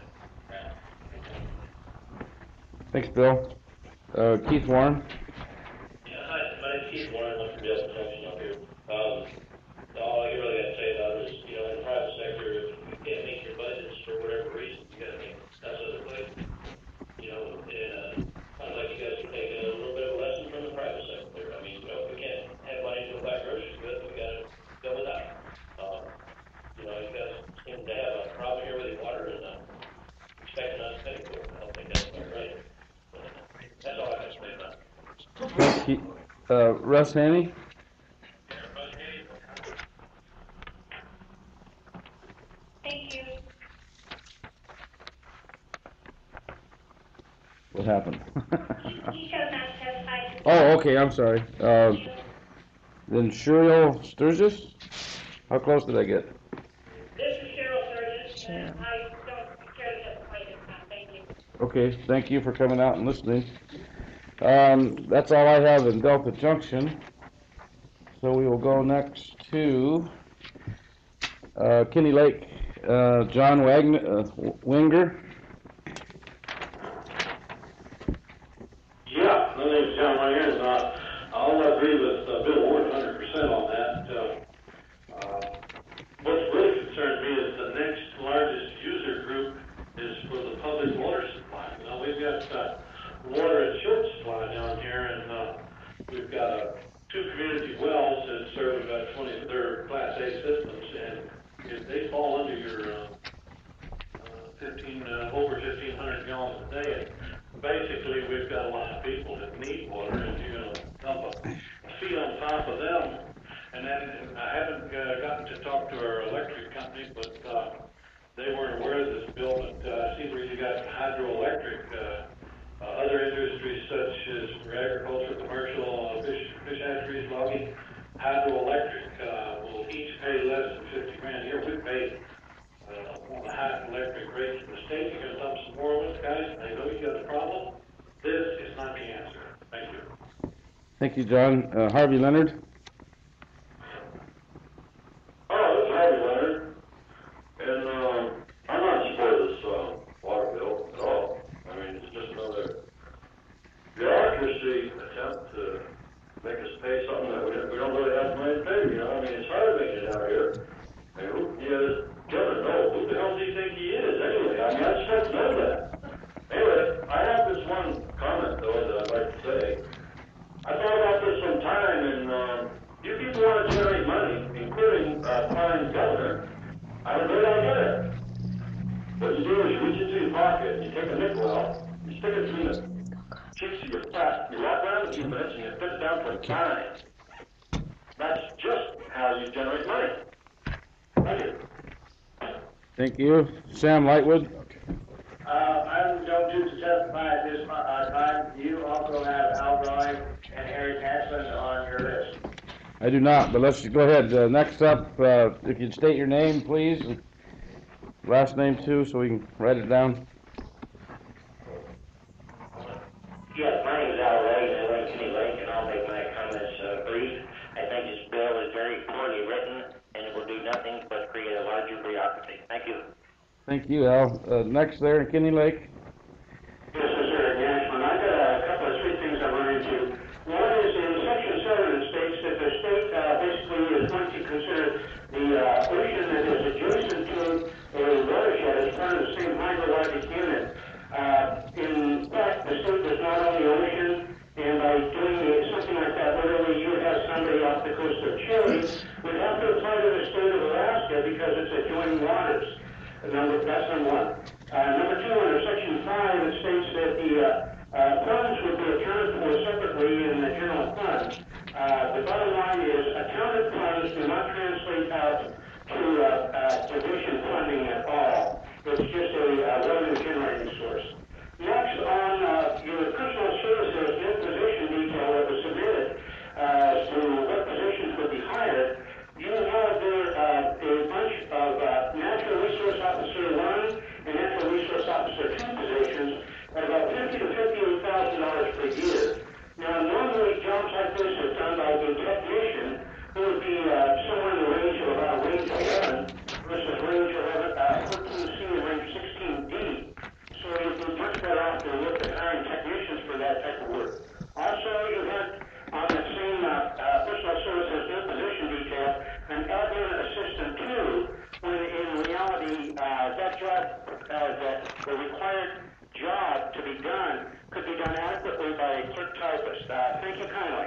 it. Thanks, Bill. Uh, Keith Warren? Yeah, hi, my name's Keith Warren. I'm from Delta Junction up here. Um, all I really got to say about it is, you know, in the private sector, if you can't make your budgets for whatever reason, you got to make that's other places. You know, and uh, I'd like you guys to take a little bit of a lesson from the private sector. I mean, you know, if we can't have money to go buy groceries with, we got to go without. Um, you know, you guys seem to have a problem here with your water and uh, expecting us to pay for it. I don't think that's quite right. But, uh, that's all I got to say about it. Thanks, Keith. Uh, Russ Haney? Thank you. What happened? He chose not to testify. Oh, okay, I'm sorry. Uh, then Cheryl Sturgis? How close did I get? This is Cheryl Sturgis, and I don't care to testify this time. Thank you. Okay, thank you for coming out and listening. Um, that's all I have in Delta Junction. So we will go next to uh, Kenny Lake, uh, John Wagner, uh, Winger. Yeah, my name is John Wagner, and uh, I'll agree with uh, Bill Ward one hundred percent on that. Uh, uh, what's really concerned me is the next largest user group is for the public water supply. You know, we've got uh, water in short supply down here, and uh, we've got uh, two community wells that serve about twenty, they're Class A systems, and if they fall under your uh, uh, fifteen, uh, over fifteen hundred gallons a day, basically we've got a lot of people that need water, and you're going to dump a fee on top of them. And then I haven't uh, gotten to talk to our electric company, but uh, they weren't aware of this bill, but uh, I see where you got hydroelectric, uh, uh, other industries such as for agriculture, commercial, uh, fish, fish hatcheries, logging, hydroelectric uh, will each pay less than fifty grand a year. We pay uh, on the high electric rates in the state. You're going to dump some more on us, guys, and they know you got the problem. This is not the answer. Thank you. Thank you, John. Uh, Harvey Leonard. Oh, this is Harvey Leonard, and um, I'm not in support of this uh, water bill at all. I mean, it's just another bureaucracy attempt to make us pay something that we don't, we don't really have money to pay. You know, I mean, it's hard making it out here. I mean, who, yeah, Kevin, no, who the hell does he think he is anyway? I mean, I just have to know that. Anyway, I have this one comment though that I'd like to say. I thought about this some time, and um, you people want to generate money, including uh, Klein's governor. I have a great idea. What you do is you reach into your pocket, you take a nickel out, you stick it between the cheeks of your flat, you walk around a few minutes, and you put it down for a dime. That's just how you generate money. Thank you. Thank you. Sam Lightwood. Uh, I'm going to testify at this uh, time. You also have Al Roy and Harry Hansen on your list. I do not, but let's go ahead. Uh, next up, uh, if you'd state your name, please. Last name, too, so we can write it down. Yes, my name is Al Ray, and I live in Kenny Lake, and I'll make my comments uh, brief. I think this bill is very poorly written, and it will do nothing but create a larger bureaucracy. Thank you. Thank you, Al. Uh, next there in Kenny Lake. Yes, Mister Gashman, I got a couple of three things I run into. One is in Section seven, it states that the state uh, basically is going to consider the uh, ocean that is adjacent to a watershed as part of the same hydrologic unit. Uh, in fact, the state does not own the ocean, and by doing something like that, literally you would have somebody off the coast of Chile would have to apply to the state of Alaska because it's adjoining waters. Number, that's number one. Uh, number two, under section five, it states that the uh, uh, funds would be accounted for separately in the general fund. Uh, the bottom line is accounted funds do not translate out to uh, uh, tuition funding at all. It's just a uh, revenue generating source. Next, on uh, your personal services imposition detail that was submitted uh, to my thought uh, that the required job to be done could be done adequately by a clerk typist. Uh, thank you kindly.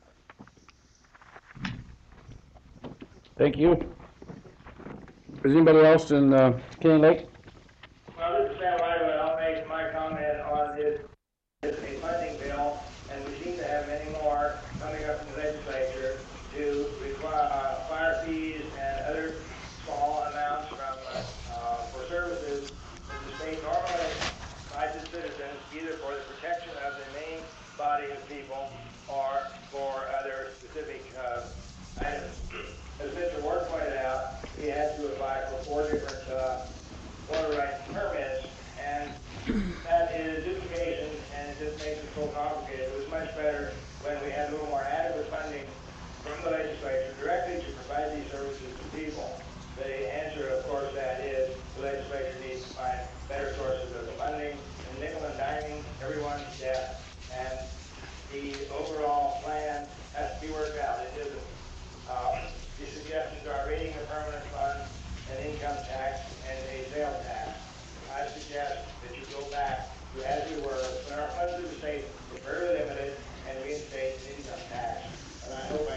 Thank you. Is anybody else in uh, Canyon Lake? Well, this is Sam Lightwood. I'll make my comment on this. It's a funding bill, and we seem to have many more coming up in the legislature to require uh, fire fees and other small amounts from uh, uh, for services that the state normally provides its citizens, either for the protection of the main body of people or for other specific uh, items. As Mister Ward pointed out, he had to apply for four different uh, water rights permits, and that is duplication, and it just makes it so complicated. It was much better when we had a little more adequate funding from the legislature directly to provide these services to people. The answer, of course, that is the legislature needs to find better sources of the funding, and nickel and diming everyone's debt, and the overall plan has to be worked out. It isn't. Uh, the suggestions are raising a permanent fund, an income tax, and a sales tax. I suggest that you go back to as we were when our funds of the state were very limited and reinstate an income tax. And I hope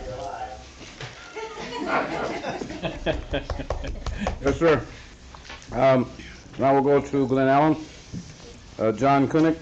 I get out of here alive. Yes, sir. Um, now we'll go to Glen Allen. Uh, John Koenig.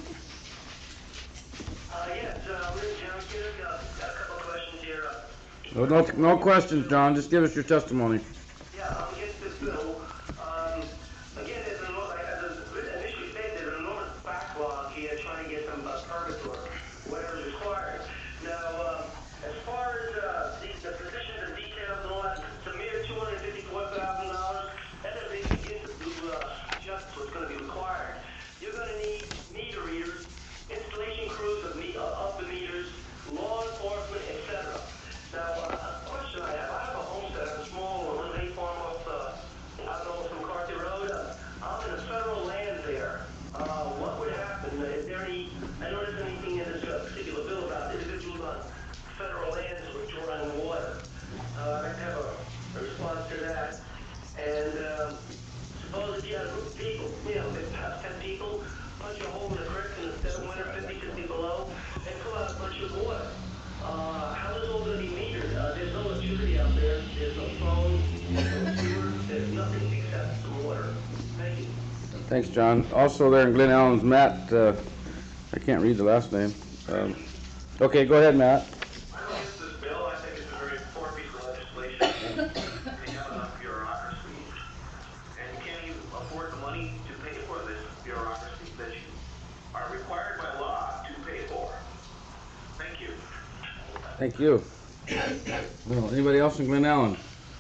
Uh, yes, uh, Lynn John Koenig, uh, got a couple questions here. Uh, No, no, no questions, John. Just give us your testimony. yeah, I'll get this bill. Um, again, there's an, as an initially stated, there's an enormous backlog here trying to get some uh, permits or whatever is required. Now, uh, as far as uh, the, the positions and details and all that, it's a mere two hundred fifty-four thousand dollars. That doesn't even begin to do uh, just what's going to be required. You're going to need meter readers, installation crews of, me, uh, of the meters, law enforcement, et cetera. Now, uh, a question I have, I have a homestead, I have a small little hay farm off, uh, I don't know, from Carthy Road. Uh, I'm in a federal land there. Uh, what would happen? Is there any, I don't notice anything in this uh, particular bill about individuals on federal lands withdrawing water. Uh, I'd like to have a, a response to that. And um, suppose if you had a group of people, you know, maybe perhaps ten people, punch a hole in the creek in the dead of winter, fifty, sixty below, and pull out a bunch of water. Uh, how is all going to be metered? Uh, there's no electricity out there. There's no phone. There's no sewer. There's nothing except some water. Thank you. Thanks, John. Also there in Glen Allen's Matt. Uh, I can't read the last name. Um, okay, go ahead, Matt. I'm against this bill. I think it's a very poor piece of legislation. We have enough bureaucracy, and can you afford the money to pay for this bureaucracy that you are required by law to pay for? Thank you. Thank you. Well, anybody else in Glen Allen?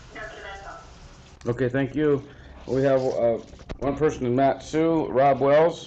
Okay, thank you. We have uh, one person in Matt Sue, Rob Wells.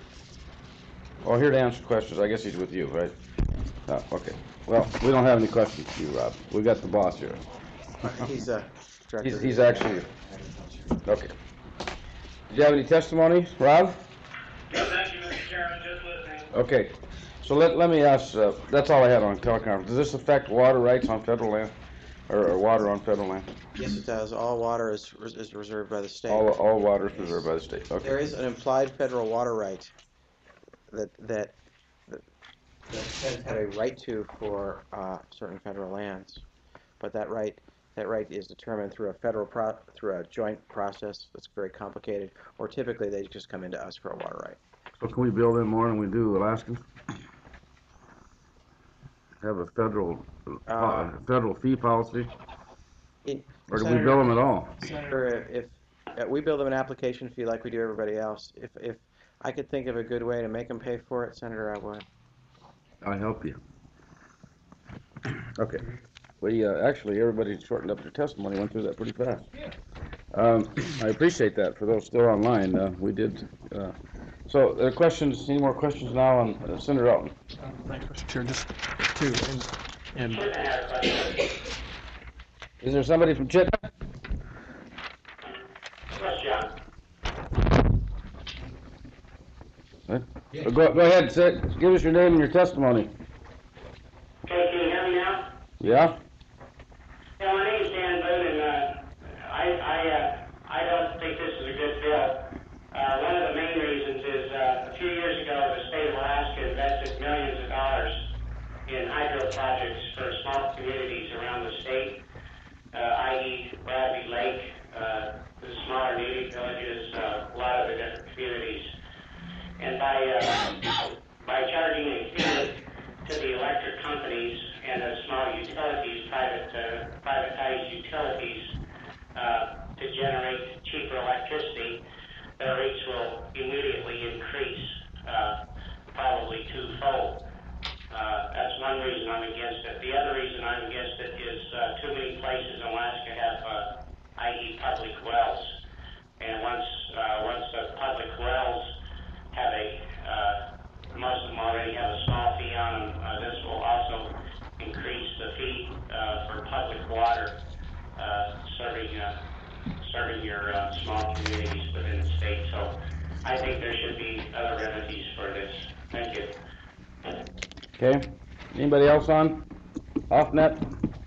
Oh, here to answer questions. I guess he's with you, right? Oh, okay. Well, we don't have any questions for you, Rob. We got the boss here. He's a director. He's, he's actually, okay. Do you have any testimony, Rob? Yeah, thank you, Mister Chairman, just listening. Okay. So let, let me ask, uh, that's all I had on teleconference. Does this affect water rights on federal land, or, or water on federal land? Yes, it does. All water is, is reserved by the state. All, all water is reserved by the state, okay. There is an implied federal water right that, that, that, that feds have a right to for uh, certain federal lands. But that right, that right is determined through a federal pro, through a joint process that's very complicated, or typically they just come into us for a water right. So can we bill them more than we do Alaskans? Have a federal, uh, Uh, federal fee policy? It, Or do we Senator- bill them at all? Senator, if, uh, we bill them an application fee like we do everybody else. If, if I could think of a good way to make them pay for it, Senator, I would. I'll help you. Okay. We, uh, actually, everybody shortened up their testimony, went through that pretty fast. Um, I appreciate that for those still online. Uh, we did, uh, so, there are questions, any more questions now on uh, Senator Elton? Uh, Thanks, Mister Chair. Just two, and, and Is there somebody from Chittenden? Yes, John. Huh? Uh, Go, go ahead, say, give us your name and your testimony. Okay, can you hear me now? Yeah? Yeah, my name's Dan Boone, and uh, I, I, uh, I don't think this is a good bill. Native villages, uh, a lot of the different communities. And by, uh, by charging a fee to the electric companies and the small utilities, private, uh, privatized utilities, uh, to generate cheaper electricity, their rates will immediately increase, uh, probably twofold. Uh, that's one reason I'm against it. The other reason I'm against it is uh, too many places in Alaska have, uh, that is public wells. And once uh, once the public wells have a, uh, most of them already have a small fee on them, uh, this will also increase the fee uh, for public water uh, serving uh, serving your uh, small communities within the state. So I think there should be other remedies for this. Thank you. Okay. Anybody else on? Off net?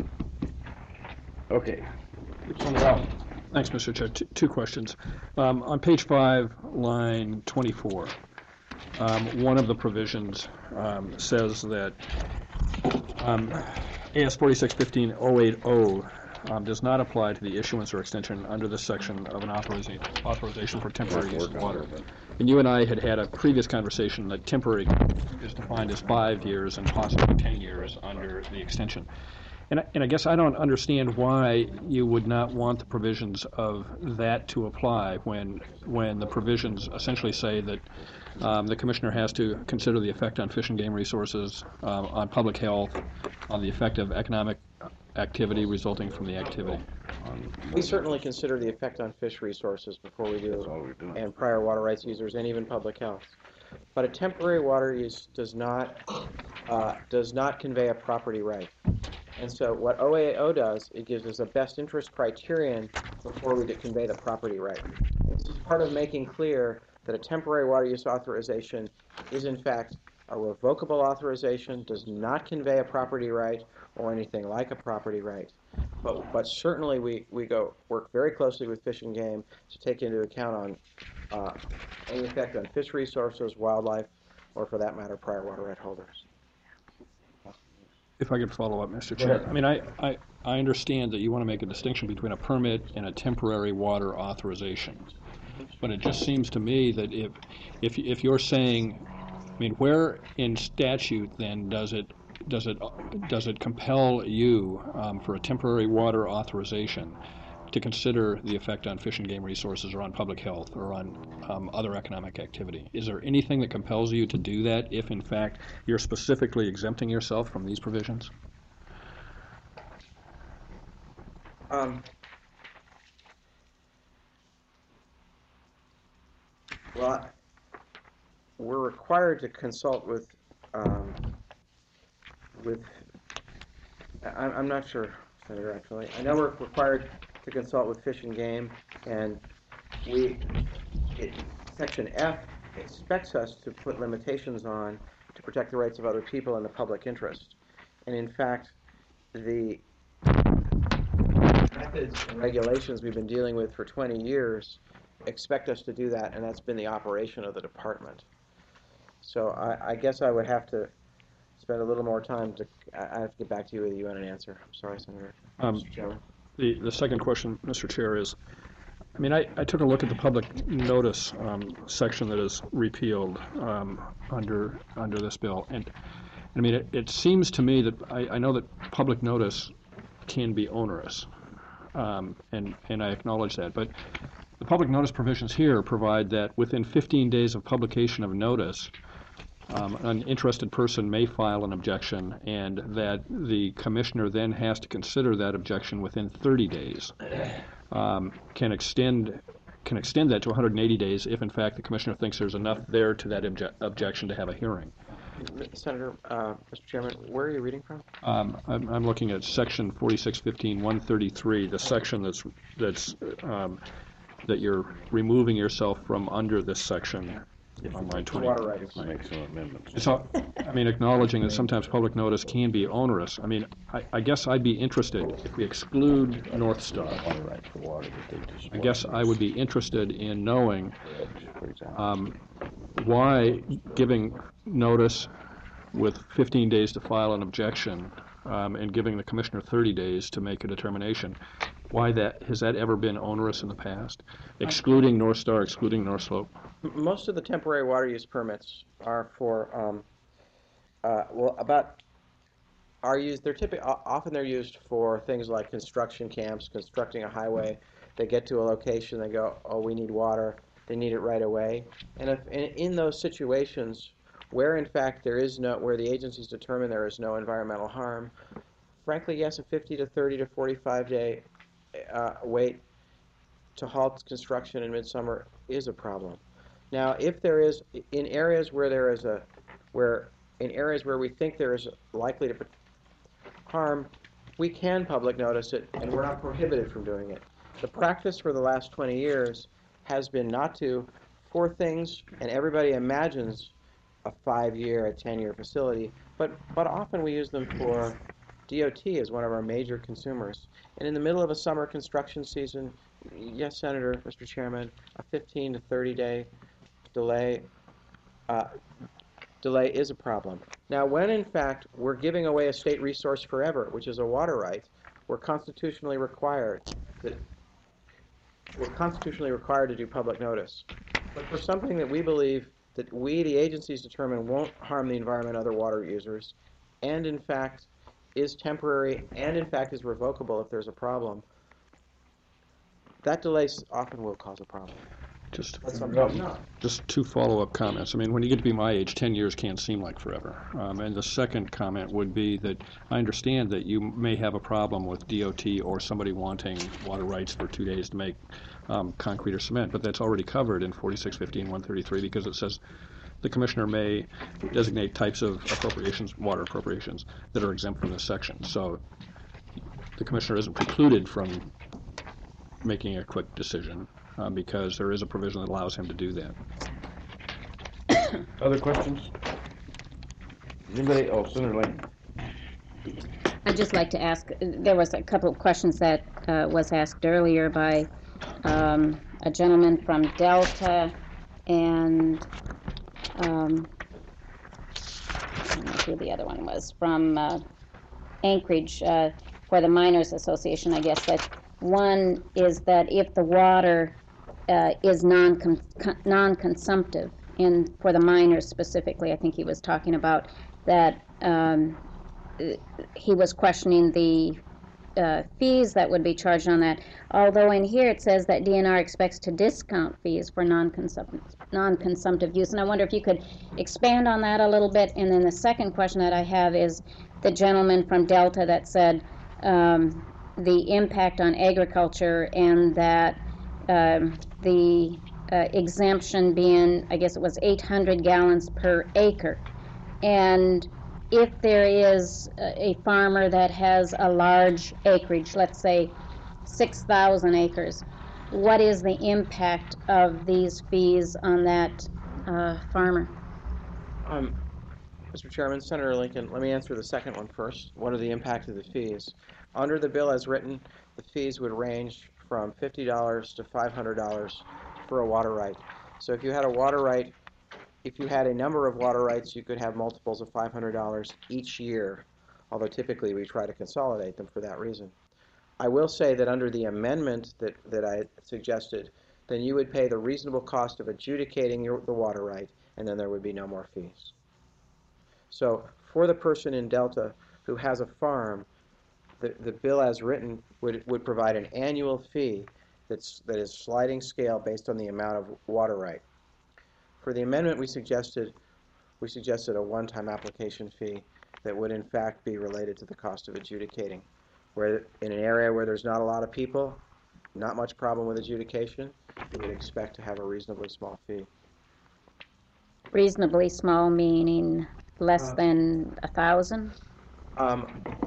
Okay. Somebody else. Thanks, Mister Chair. Two, two questions. Um, on page five, line twenty-four, um, one of the provisions um, says that um, A S forty-six fifteen oh eighty um, does not apply to the issuance or extension under this section of an authorization, authorization for temporary use of water. And you and I had had a previous conversation that temporary is defined as five years and possibly ten years under the extension. And I, and I guess I don't understand why you would not want the provisions of that to apply when when the provisions essentially say that um, the commissioner has to consider the effect on fish and game resources, um, on public health, on the effect of economic activity resulting from the activity. We certainly consider the effect on fish resources before we do, and prior water rights users, and even public health. But a temporary water use does not uh, does not convey a property right. And so what O A O does, it gives us a best interest criterion before we convey the property right. This is part of making clear that a temporary water use authorization is in fact a revocable authorization, does not convey a property right or anything like a property right. But, but certainly we, we go work very closely with Fish and Game to take into account on uh, any effect on fish resources, wildlife, or for that matter, prior water right holders. If I could follow up, Mister Chair. I mean, I, I, I understand that you want to make a distinction between a permit and a temporary water authorization. But it just seems to me that if, if, if you're saying, I mean, where in statute then does it does it does it compel you um, for a temporary water authorization to consider the effect on fish and game resources or on public health or on um, other economic activity? Is there anything that compels you to do that if, in fact, you're specifically exempting yourself from these provisions? Um, well, we're required to consult with um, with. I, I'm not sure, Senator. Actually, I know we're required to consult with Fish and Game, and we it, Section F expects us to put limitations on to protect the rights of other people and the public interest. And in fact, the methods and regulations we've been dealing with for twenty years expect us to do that, and that's been the operation of the department. So I, I guess I would have to spend a little more time to. I have to get back to you with you on an answer. I'm sorry, Senator. Um, Mister Chairman. The, the second question, Mister Chair, is, I mean, I, I took a look at the public notice um, section that is repealed um, under under this bill, and I mean, it, it seems to me that I, I know that public notice can be onerous, um, and and I acknowledge that, but the public notice provisions here provide that within fifteen days of publication of notice, Um, an interested person may file an objection, and that the commissioner then has to consider that objection within thirty days. Um, can extend can extend that to one hundred eighty days if, in fact, the commissioner thinks there's enough there to that obje objection to have a hearing. Senator, uh, Mister Chairman, where are you reading from? Um, I'm, I'm looking at Section forty-six fifteen one thirty-three, the section that's that's um, that you're removing yourself from under this section. On line twenty. Water rights. Make some amendments. So, I mean, acknowledging that sometimes public notice can be onerous. I mean, I, I guess I'd be interested if we exclude North Star. I guess I would be interested in knowing um, why giving notice with fifteen days to file an objection um, and giving the commissioner thirty days to make a determination. why that, has that ever been onerous in the past? Excluding North Star, excluding North Slope? M- Most of the temporary water use permits are for, um, uh, well, about, are used, they're typically, often they're used for things like construction camps, constructing a highway. They get to a location, they go, oh, we need water, they need it right away. And if, in, in those situations where in fact there is no, where the agencies determine there is no environmental harm, frankly, yes, a fifty to thirty to forty-five day uh, wait to halt construction in midsummer is a problem. Now, if there is, in areas where there is a, where, in areas where we think there is likely to be harm, we can public notice it, and we're not prohibited from doing it. The practice for the last twenty years has been not to, for things, and everybody imagines a five-year, a ten-year facility, but, but often we use them for, D O T is one of our major consumers. And in the middle of a summer construction season, yes, Senator, Mister Chairman, a fifteen to thirty day delay uh, delay is a problem. Now, when in fact we're giving away a state resource forever, which is a water right, we're constitutionally required that we're constitutionally required to do public notice. But for something that we believe that we, the agencies, determine won't harm the environment, other water users, and in fact is temporary, and in fact is revocable if there's a problem, that delay often will cause a problem. Just, But sometimes not. just two follow-up comments. I mean, when you get to be my age, ten years can't seem like forever. Um, and the second comment would be that I understand that you may have a problem with D O T or somebody wanting water rights for two days to make um, concrete or cement, but that's already covered in forty-six fifteen one thirty-three because it says the commissioner may designate types of appropriations, water appropriations, that are exempt from this section. So the commissioner isn't precluded from making a quick decision. Uh, because there is a provision that allows him to do that. Other questions? Anybody? Oh, Senator Lane. I'd just like to ask, there was a couple of questions that uh, was asked earlier by um, a gentleman from Delta and um, I don't know who the other one was, from uh, Anchorage uh, for the Miners Association, I guess. That one is that if the water Uh, is non non-consumptive, and for the miners specifically, I think he was talking about that. Um, he was questioning the uh, fees that would be charged on that. Although in here it says that D N R expects to discount fees for non-consumptive non-consumptive use, and I wonder if you could expand on that a little bit. And then the second question that I have is the gentleman from Delta that said um, the impact on agriculture and that. Um, the uh, exemption being, I guess it was eight hundred gallons per acre. And if there is a farmer that has a large acreage, let's say six thousand acres, what is the impact of these fees on that uh, farmer? Um, Mister Chairman, Senator Lincoln, let me answer the second one first. What are the impact of the fees? Under the bill as written, the fees would range from fifty dollars to five hundred dollars for a water right. So if you had a water right, if you had a number of water rights, you could have multiples of five hundred dollars each year, although typically we try to consolidate them for that reason. I will say that under the amendment that, that I suggested, then you would pay the reasonable cost of adjudicating your, the water right, and then there would be no more fees. So for the person in Delta who has a farm, The, the bill as written would, would provide an annual fee that's, that is sliding scale based on the amount of water right. For the amendment we suggested, we suggested a one-time application fee that would in fact be related to the cost of adjudicating. Where in an area where there's not a lot of people, not much problem with adjudication, we would expect to have a reasonably small fee. Reasonably small meaning less Uh, than a thousand? Um,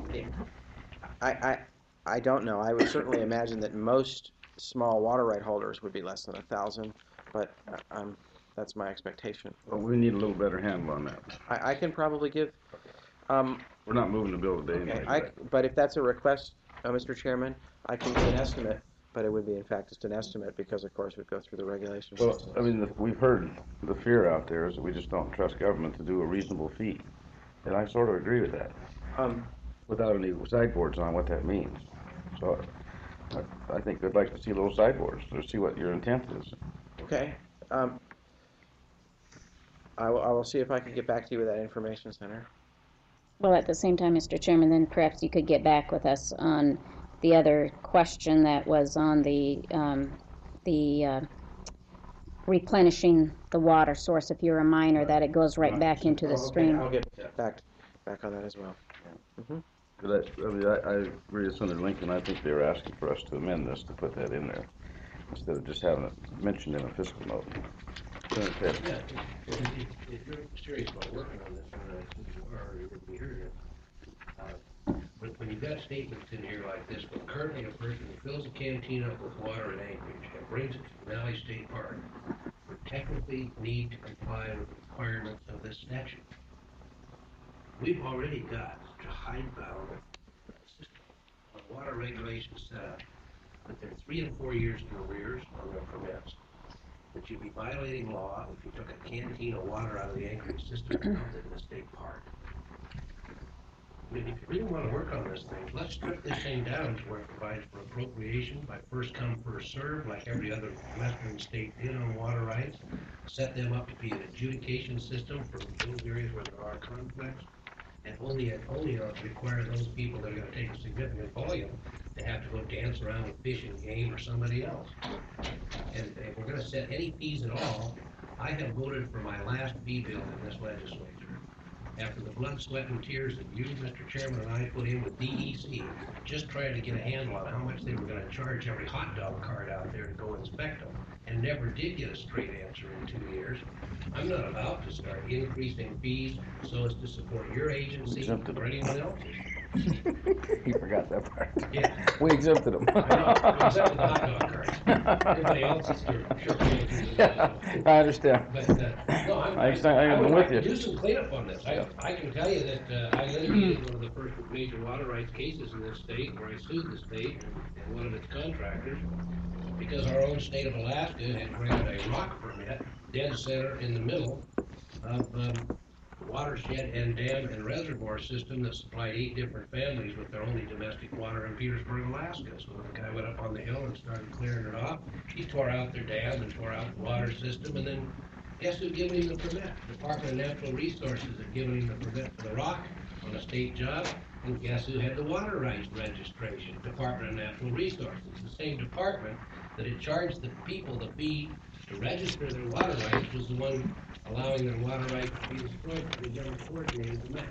I, I, I don't know. I would certainly imagine that most small water right holders would be less than a thousand, but um, that's my expectation. Well, we need a little better handle on that. I, I can probably give. Um, We're not moving the bill today. okay, anyway, I, but- but if that's a request, uh, Mister Chairman, I can give an estimate, but it would be in fact just an estimate because, of course, we'd go through the regulations. Well, I mean, the- we've heard the fear out there is that we just don't trust government to do a reasonable fee, and I sort of agree with that. Um, Without any sideboards on what that means. So I, I think they'd like to see little sideboards, to see what your intent is. Okay. Um, I will, I will see if I can get back to you with that information center. Well, at the same time, Mister Chairman, then perhaps you could get back with us on the other question that was on the, um, the uh, replenishing the water source if you're a miner, that it goes right back into the Oh, okay. stream. I'll get back, back on that as well. Mm-hmm. But I, I mean, I, I agree with Senator Lincoln. I think they were asking for us to amend this to put that in there instead of just having it mentioned in a fiscal note. Senator Ted. Yeah, if, if, if you're serious about working on this, and I think you are, you wouldn't be here yet. Uh, when, when you've got statements in here like this, when currently a person who fills a canteen up with water in Anchorage and brings it to Valley State Park would technically need to comply with the requirements of this statute. We've already got such a hidebound system of water regulations set up that they're three and four years in arrears on their permits. That you'd be violating law if you took a canteen of water out of the Anchorage system and dumped it in the state park. I mean, if you really want to work on this thing, let's strip this thing down to where it provides for appropriation by first come, first served, like every other western state did on water rights. Set them up to be an adjudication system for those areas where there are conflicts. And only, only uh, require those people that are going to take a significant volume to have to go dance around with Fish and Game or somebody else. And if we're going to set any fees at all, I have voted for my last fee bill in this legislature. After the blood, sweat, and tears that you, Mister Chairman, and I put in with D E C, just trying to get a handle on how much they were going to charge every hot dog cart out there to go inspect them, and never did get a straight answer in two years. I'm not about to start increasing fees so as to support your agency or anyone else's. He forgot that part. Yeah. We exempted them. I know, we exempted the hot dog carts. Everybody else is sure, sure paying for it. Yeah, I understand. But, uh, no, I'm, I I, understand. I I am would with like you. to do some cleanup on this. I, I can tell you that, uh, I litigated one of the first major water rights cases in this state, where I sued the state and, and one of its contractors, because our own state of Alaska had granted a rock permit, dead center in the middle of, um, watershed and dam and reservoir system that supplied eight different families with their only domestic water in Petersburg, Alaska. So when the guy went up on the hill and started clearing it off, he tore out their dam and tore out the water system, and then guess who gave him the permit? Department of Natural Resources had given him the permit for the rock on a state job, and guess who had the water rights registration? Department of Natural Resources. The same department that had charged the people the fee to register their water rights was the one allowing their water rights to be destroyed because they never coordinated the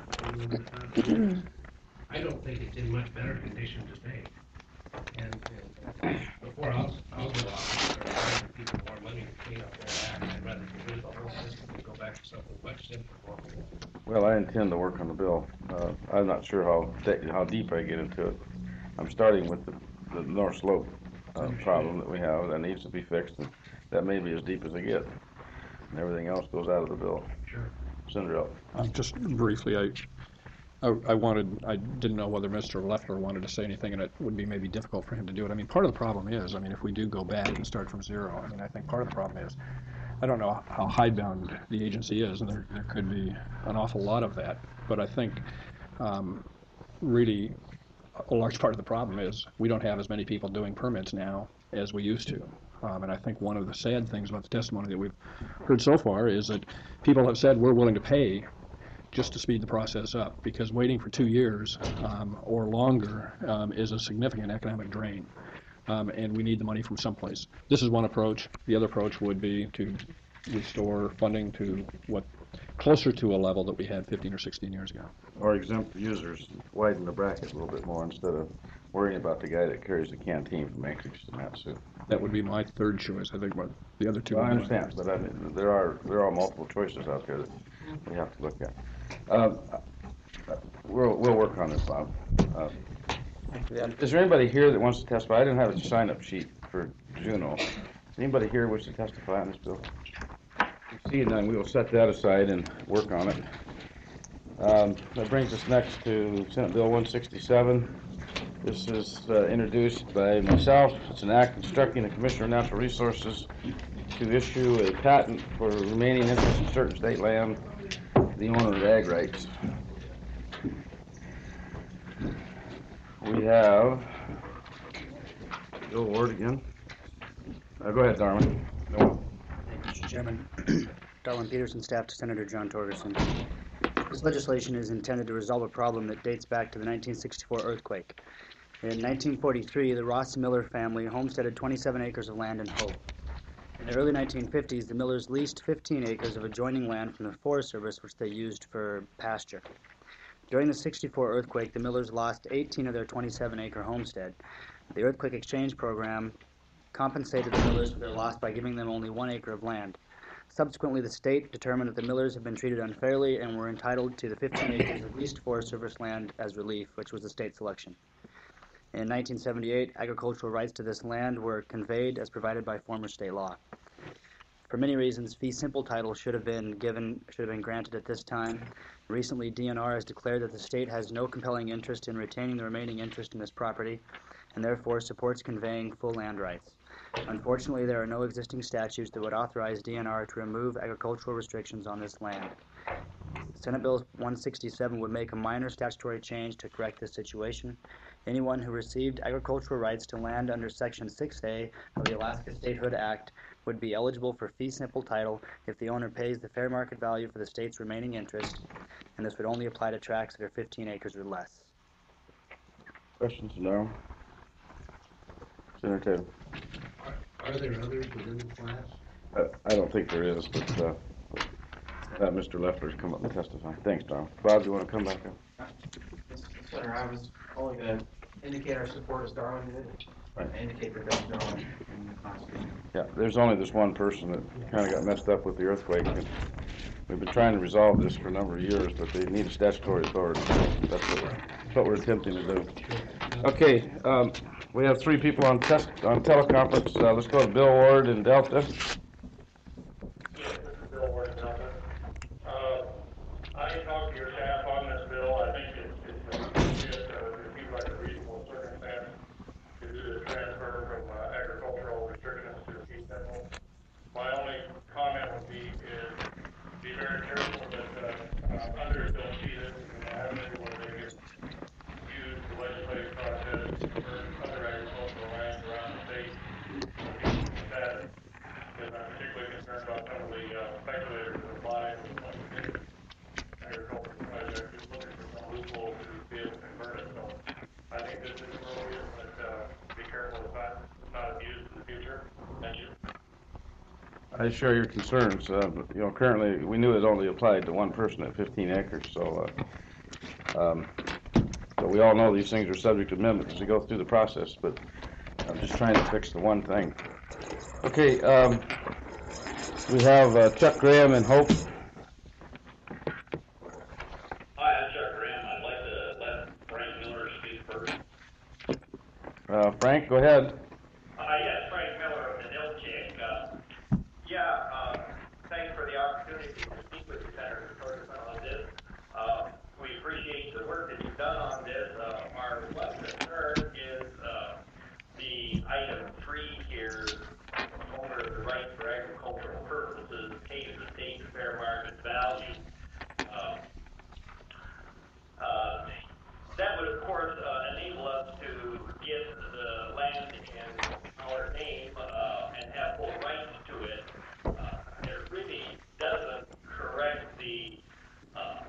map. I don't think it's in much better condition today. And, and before I'll, I'll go off and start charging people more money to clean up their act, I'd rather get rid of the whole system and go back to something much simpler. Well, I intend to work on the bill. Uh, I'm not sure how de- how deep I get into it. I'm starting with the, the North Slope uh, problem that we have that needs to be fixed, and that may be as deep as I get. And everything else goes out of the bill. Sure. Senator Elk. Um, just briefly, I, I, I wanted, I didn't know whether Mister Leffler wanted to say anything, and it would be maybe difficult for him to do it. I mean, part of the problem is, I mean, if we do go back and start from zero, I mean, I think part of the problem is, I don't know how hidebound the agency is, and there, there could be an awful lot of that, but I think um, really a large part of the problem is we don't have as many people doing permits now as we used to. Um, and I think one of the sad things about the testimony that we've heard so far is that people have said we're willing to pay just to speed the process up, because waiting for two years um, or longer um, is a significant economic drain, um, and we need the money from someplace. This is one approach. The other approach would be to restore funding to what closer to a level that we had fifteen or sixteen years ago. Or exempt the users, widen the bracket a little bit more instead of worrying about the guy that carries the canteen from Anchorage to Matsu. That would be my third choice. I think what the other two. Well, I understand, but I mean, there are there are multiple choices out there that we have to look at. Um, we'll we'll work on this, Bob. Uh, is there anybody here that wants to testify? I didn't have a sign-up sheet for Juneau. Does anybody here wish to testify on this bill? See, none. We will set that aside and work on it. Um, that brings us next to Senate Bill one sixty-seven. This is uh, introduced by myself. It's an act instructing the Commissioner of Natural Resources to issue a patent for remaining interest in certain state land, the owner of ag rights. We have Bill Ward again. Uh, go ahead, Darwin. No. Thank you, Mister Chairman. Darwin Peterson, staff to Senator John Torgerson. This legislation is intended to resolve a problem that dates back to the nineteen sixty-four earthquake. In nineteen forty-three, the Ross Miller family homesteaded twenty-seven acres of land in Hope. In the early nineteen fifties, the Millers leased fifteen acres of adjoining land from the Forest Service, which they used for pasture. During the sixty-four earthquake, the Millers lost eighteen of their twenty-seven acre homestead. The Earthquake Exchange Program compensated the Millers for their loss by giving them only one acre of land. Subsequently, the state determined that the Millers had been treated unfairly and were entitled to the fifteen acres of leased Forest Service land as relief, which was the state selection. In nineteen seventy-eight, agricultural rights to this land were conveyed as provided by former state law. For many reasons, fee simple title should have been given, should have been granted at this time. Recently, D N R has declared that the state has no compelling interest in retaining the remaining interest in this property, and therefore supports conveying full land rights. Unfortunately, there are no existing statutes that would authorize D N R to remove agricultural restrictions on this land. Senate Bill one sixty-seven would make a minor statutory change to correct this situation. Anyone who received agricultural rights to land under Section six A of the Alaska Statehood Act would be eligible for fee simple title if the owner pays the fair market value for the state's remaining interest, and this would only apply to tracts that are fifteen acres or less. Questions, no? Senator Taylor. Are there others within the class? Uh, I don't think there is, but uh, uh, Mister Leffler's come up and testify. Thanks, Don. Bob, do you want to come back up? Senator, I was only going to indicate our support as Darwin did, and indicate that there's no one in the Constitution. Yeah, there's only this one person that kind of got messed up with the earthquake. And we've been trying to resolve this for a number of years, but they need a statutory authority. That's what we're, that's what we're attempting to do. Okay, um, we have three people on test on teleconference. Uh, let's go to Bill Ward in Delta. Bill Ward in Delta. Uh, I talked to your staff on this bill. I think it's, it's, uh, it, uh, it seems like a reasonable circumstance to do the transfer from uh, agricultural restrictions to the fee simple. My only comment would be is be very careful that uh, uh, others don't see this as an avenue where they can use the legislative process for other agricultural lands around the state to status. Because I'm particularly concerned about some of the uh, speculators that apply with agricultural projects who's looking for some loophole to be able to convert it. So I think this is appropriate, but uh, be careful it's not, it's not abused in the future. Thank you. I share your concerns. Uh, you know, currently we knew it only applied to one person at fifteen acres, so uh, um, so we all know these things are subject to amendment as we go through the process. But I'm just trying to fix the one thing. Okay, um, we have uh, Chuck Graham and Hope. Hi, I'm Chuck Graham. I'd like to let Frank Miller speak first. Uh, Frank, go ahead. Uh, yes, Frank Miller of the Nilchik. Uh, yeah, uh, thanks for the opportunity to speak with you, Senator Torgerson, on this. Uh, we appreciate the work that you've done on this. Uh, our one concern is uh, the item three here, owner of the right for agricultural purposes, pay to the state fair market value. Uh, uh, that would, of course, uh, enable us to get the land in our name uh, and have full rights to it. Uh, it really doesn't correct the uh,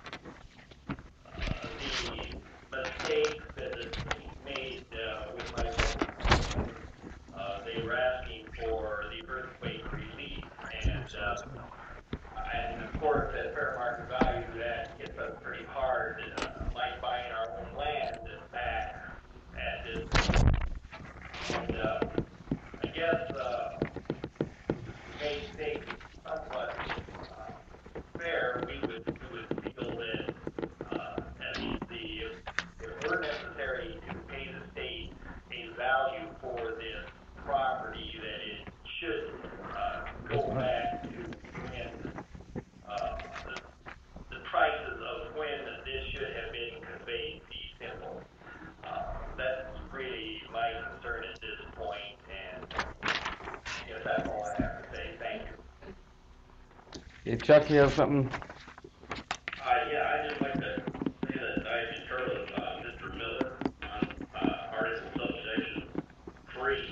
uh, the mistake that the state made uh, with my uh, they were asking for the earthquake relief, and uh, and of course at fair market value that hits us pretty hard, uh, like buying our own land back at this point. And uh, I guess uh, may think somewhat uh, fair, we would, we would feel that uh, at least the, if it were necessary to pay the state a value for this property, that it should uh, go back to when uh, the, the prices of when this should have been conveyed fee simple. Uh, that's really my concern at this point, and I guess that's all I have to say. Thank you. Hey, Chuck, you have something? Uh, yeah, I'd just like to say that I concur with uh, Mister Miller on uh, Article subsection three.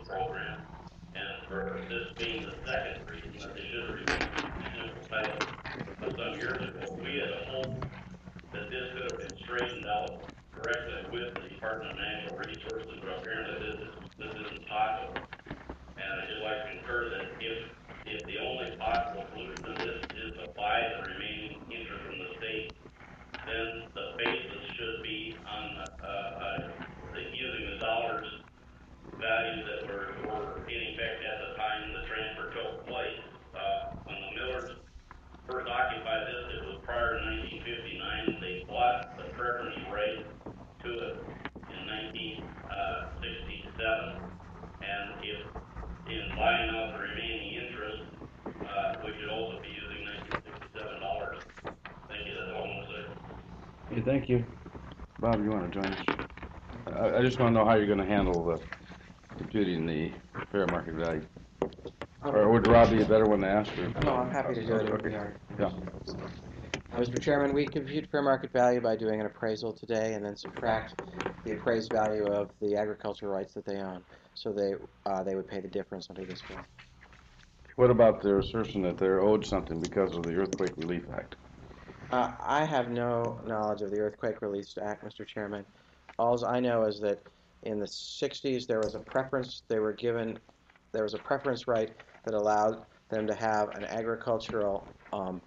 program, and for this being the second reason that they should have removed the title some years ago, we had hoped that this could have been straightened out correctly with the Department of Natural Resources, but apparently this is, this isn't possible. And I'd just like to concur that if, if the only possible solution to this is to buy the remaining interest from the state, then the basis should be on, uh, uh, the, using the dollars value that were, were in effect at the time the transfer took place. Uh, when the Millers first occupied this, it was prior to nineteen fifty-nine. They bought the preference right to it in nineteen sixty-seven. And if in buying out the remaining interest, uh, we should also be using nineteen sixty-seven dollars. Thank you, that's all I'm gonna say. Okay, thank you. Bob, you want to join us? I, I just want to know how you're going to handle the computing the fair market value. Or would Rob be a better one to ask? Or? No, I'm happy to do it. Okay. Yeah. Uh, Mister Chairman, we compute fair market value by doing an appraisal today and then subtract the appraised value of the agricultural rights that they own. So they uh, they would pay the difference under this bill. What about their assertion that they're owed something because of the Earthquake Relief Act? Uh, I have no knowledge of the Earthquake Relief Act, Mister Chairman. All I know is that in the sixties there was a preference they were given. There was a preference right that allowed them to have an agricultural um,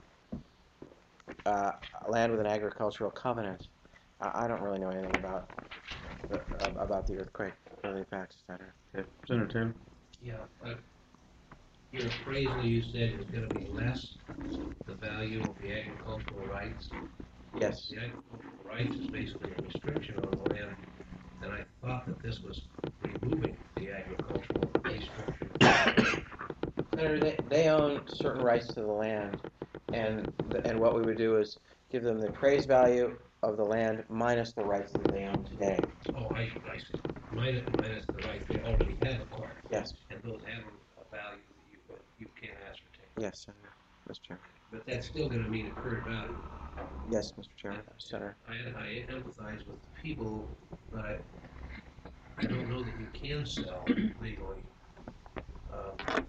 uh, land with an agricultural covenant. I, I don't really know anything about the, uh, about the Earthquake Relief Act, Senator. Okay. Senator Taylor. Yeah, but your appraisal, you said, is gonna be less the value of the agricultural rights? Yes. The agricultural rights is basically a restriction on the land, and I thought that this was removing the agricultural restriction. Senator, they, they own certain rights to the land, and and what we would do is give them the appraised value of the land minus the rights that they own today. Oh, I, I see. Minus, minus the right they already have acquired. Yes. And those have a value that you, you can't ascertain. Yes, Senator. Mister Chairman. But that's still gonna mean a current value. Yes, Mister Chairman. Senator. I, I empathize with the people, but I, I don't know that you can sell legally um,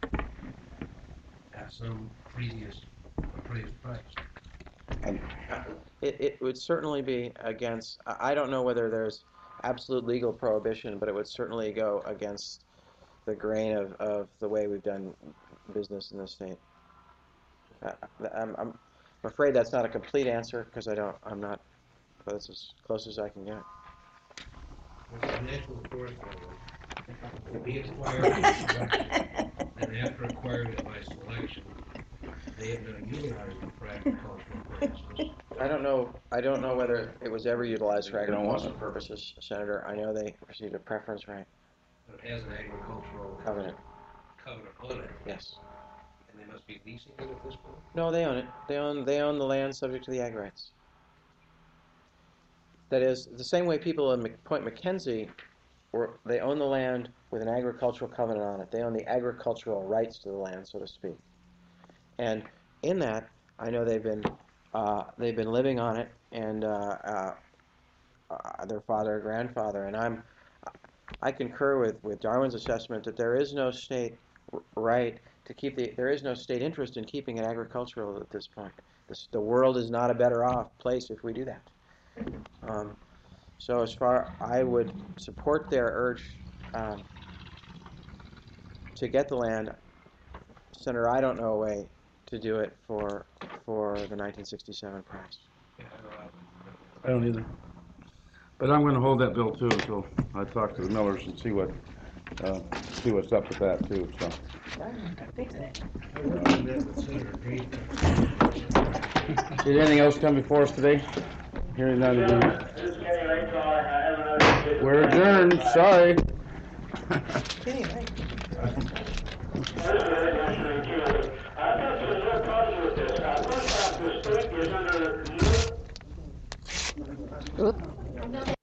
at some previous appraised price. And it, it would certainly be against, I don't know whether there's absolute legal prohibition, but it would certainly go against the grain of, of the way we've done business in this state. Uh, I'm, I'm afraid that's not a complete answer because I don't, I'm not, but it's as close as I can get. Well, the national forest land will be acquired by selection, and after acquiring it by selection, they have been utilizing for agricultural purposes. I don't know. I don't know whether it was ever utilized for agricultural purposes, Senator. I know they received a preference right. But it has an agricultural Covenant. covenant on it. Yes. And they must be leasing it at this point? No, they own it. They own. They own the land subject to the ag rights. That is the same way people in Point McKenzie, or they own the land with an agricultural covenant on it. They own the agricultural rights to the land, so to speak. And in that, I know they've been uh, they've been living on it, and uh, uh, uh, their father or grandfather. And I'm I concur with, with Darwin's assessment that there is no state r- right to keep the there is no state interest in keeping it agricultural at this point. This, the world is not a better off place if we do that. Um, so as far I would support their urge um, to get the land, Senator. I don't know a way to do it for for the nineteen sixty-seven price. I don't either. But I'm going to hold that bill too until I talk to the Millers and see what uh, see what's up with that too. So. Did anything else come before us today? Hearing none. We're adjourned. Sorry. Oops.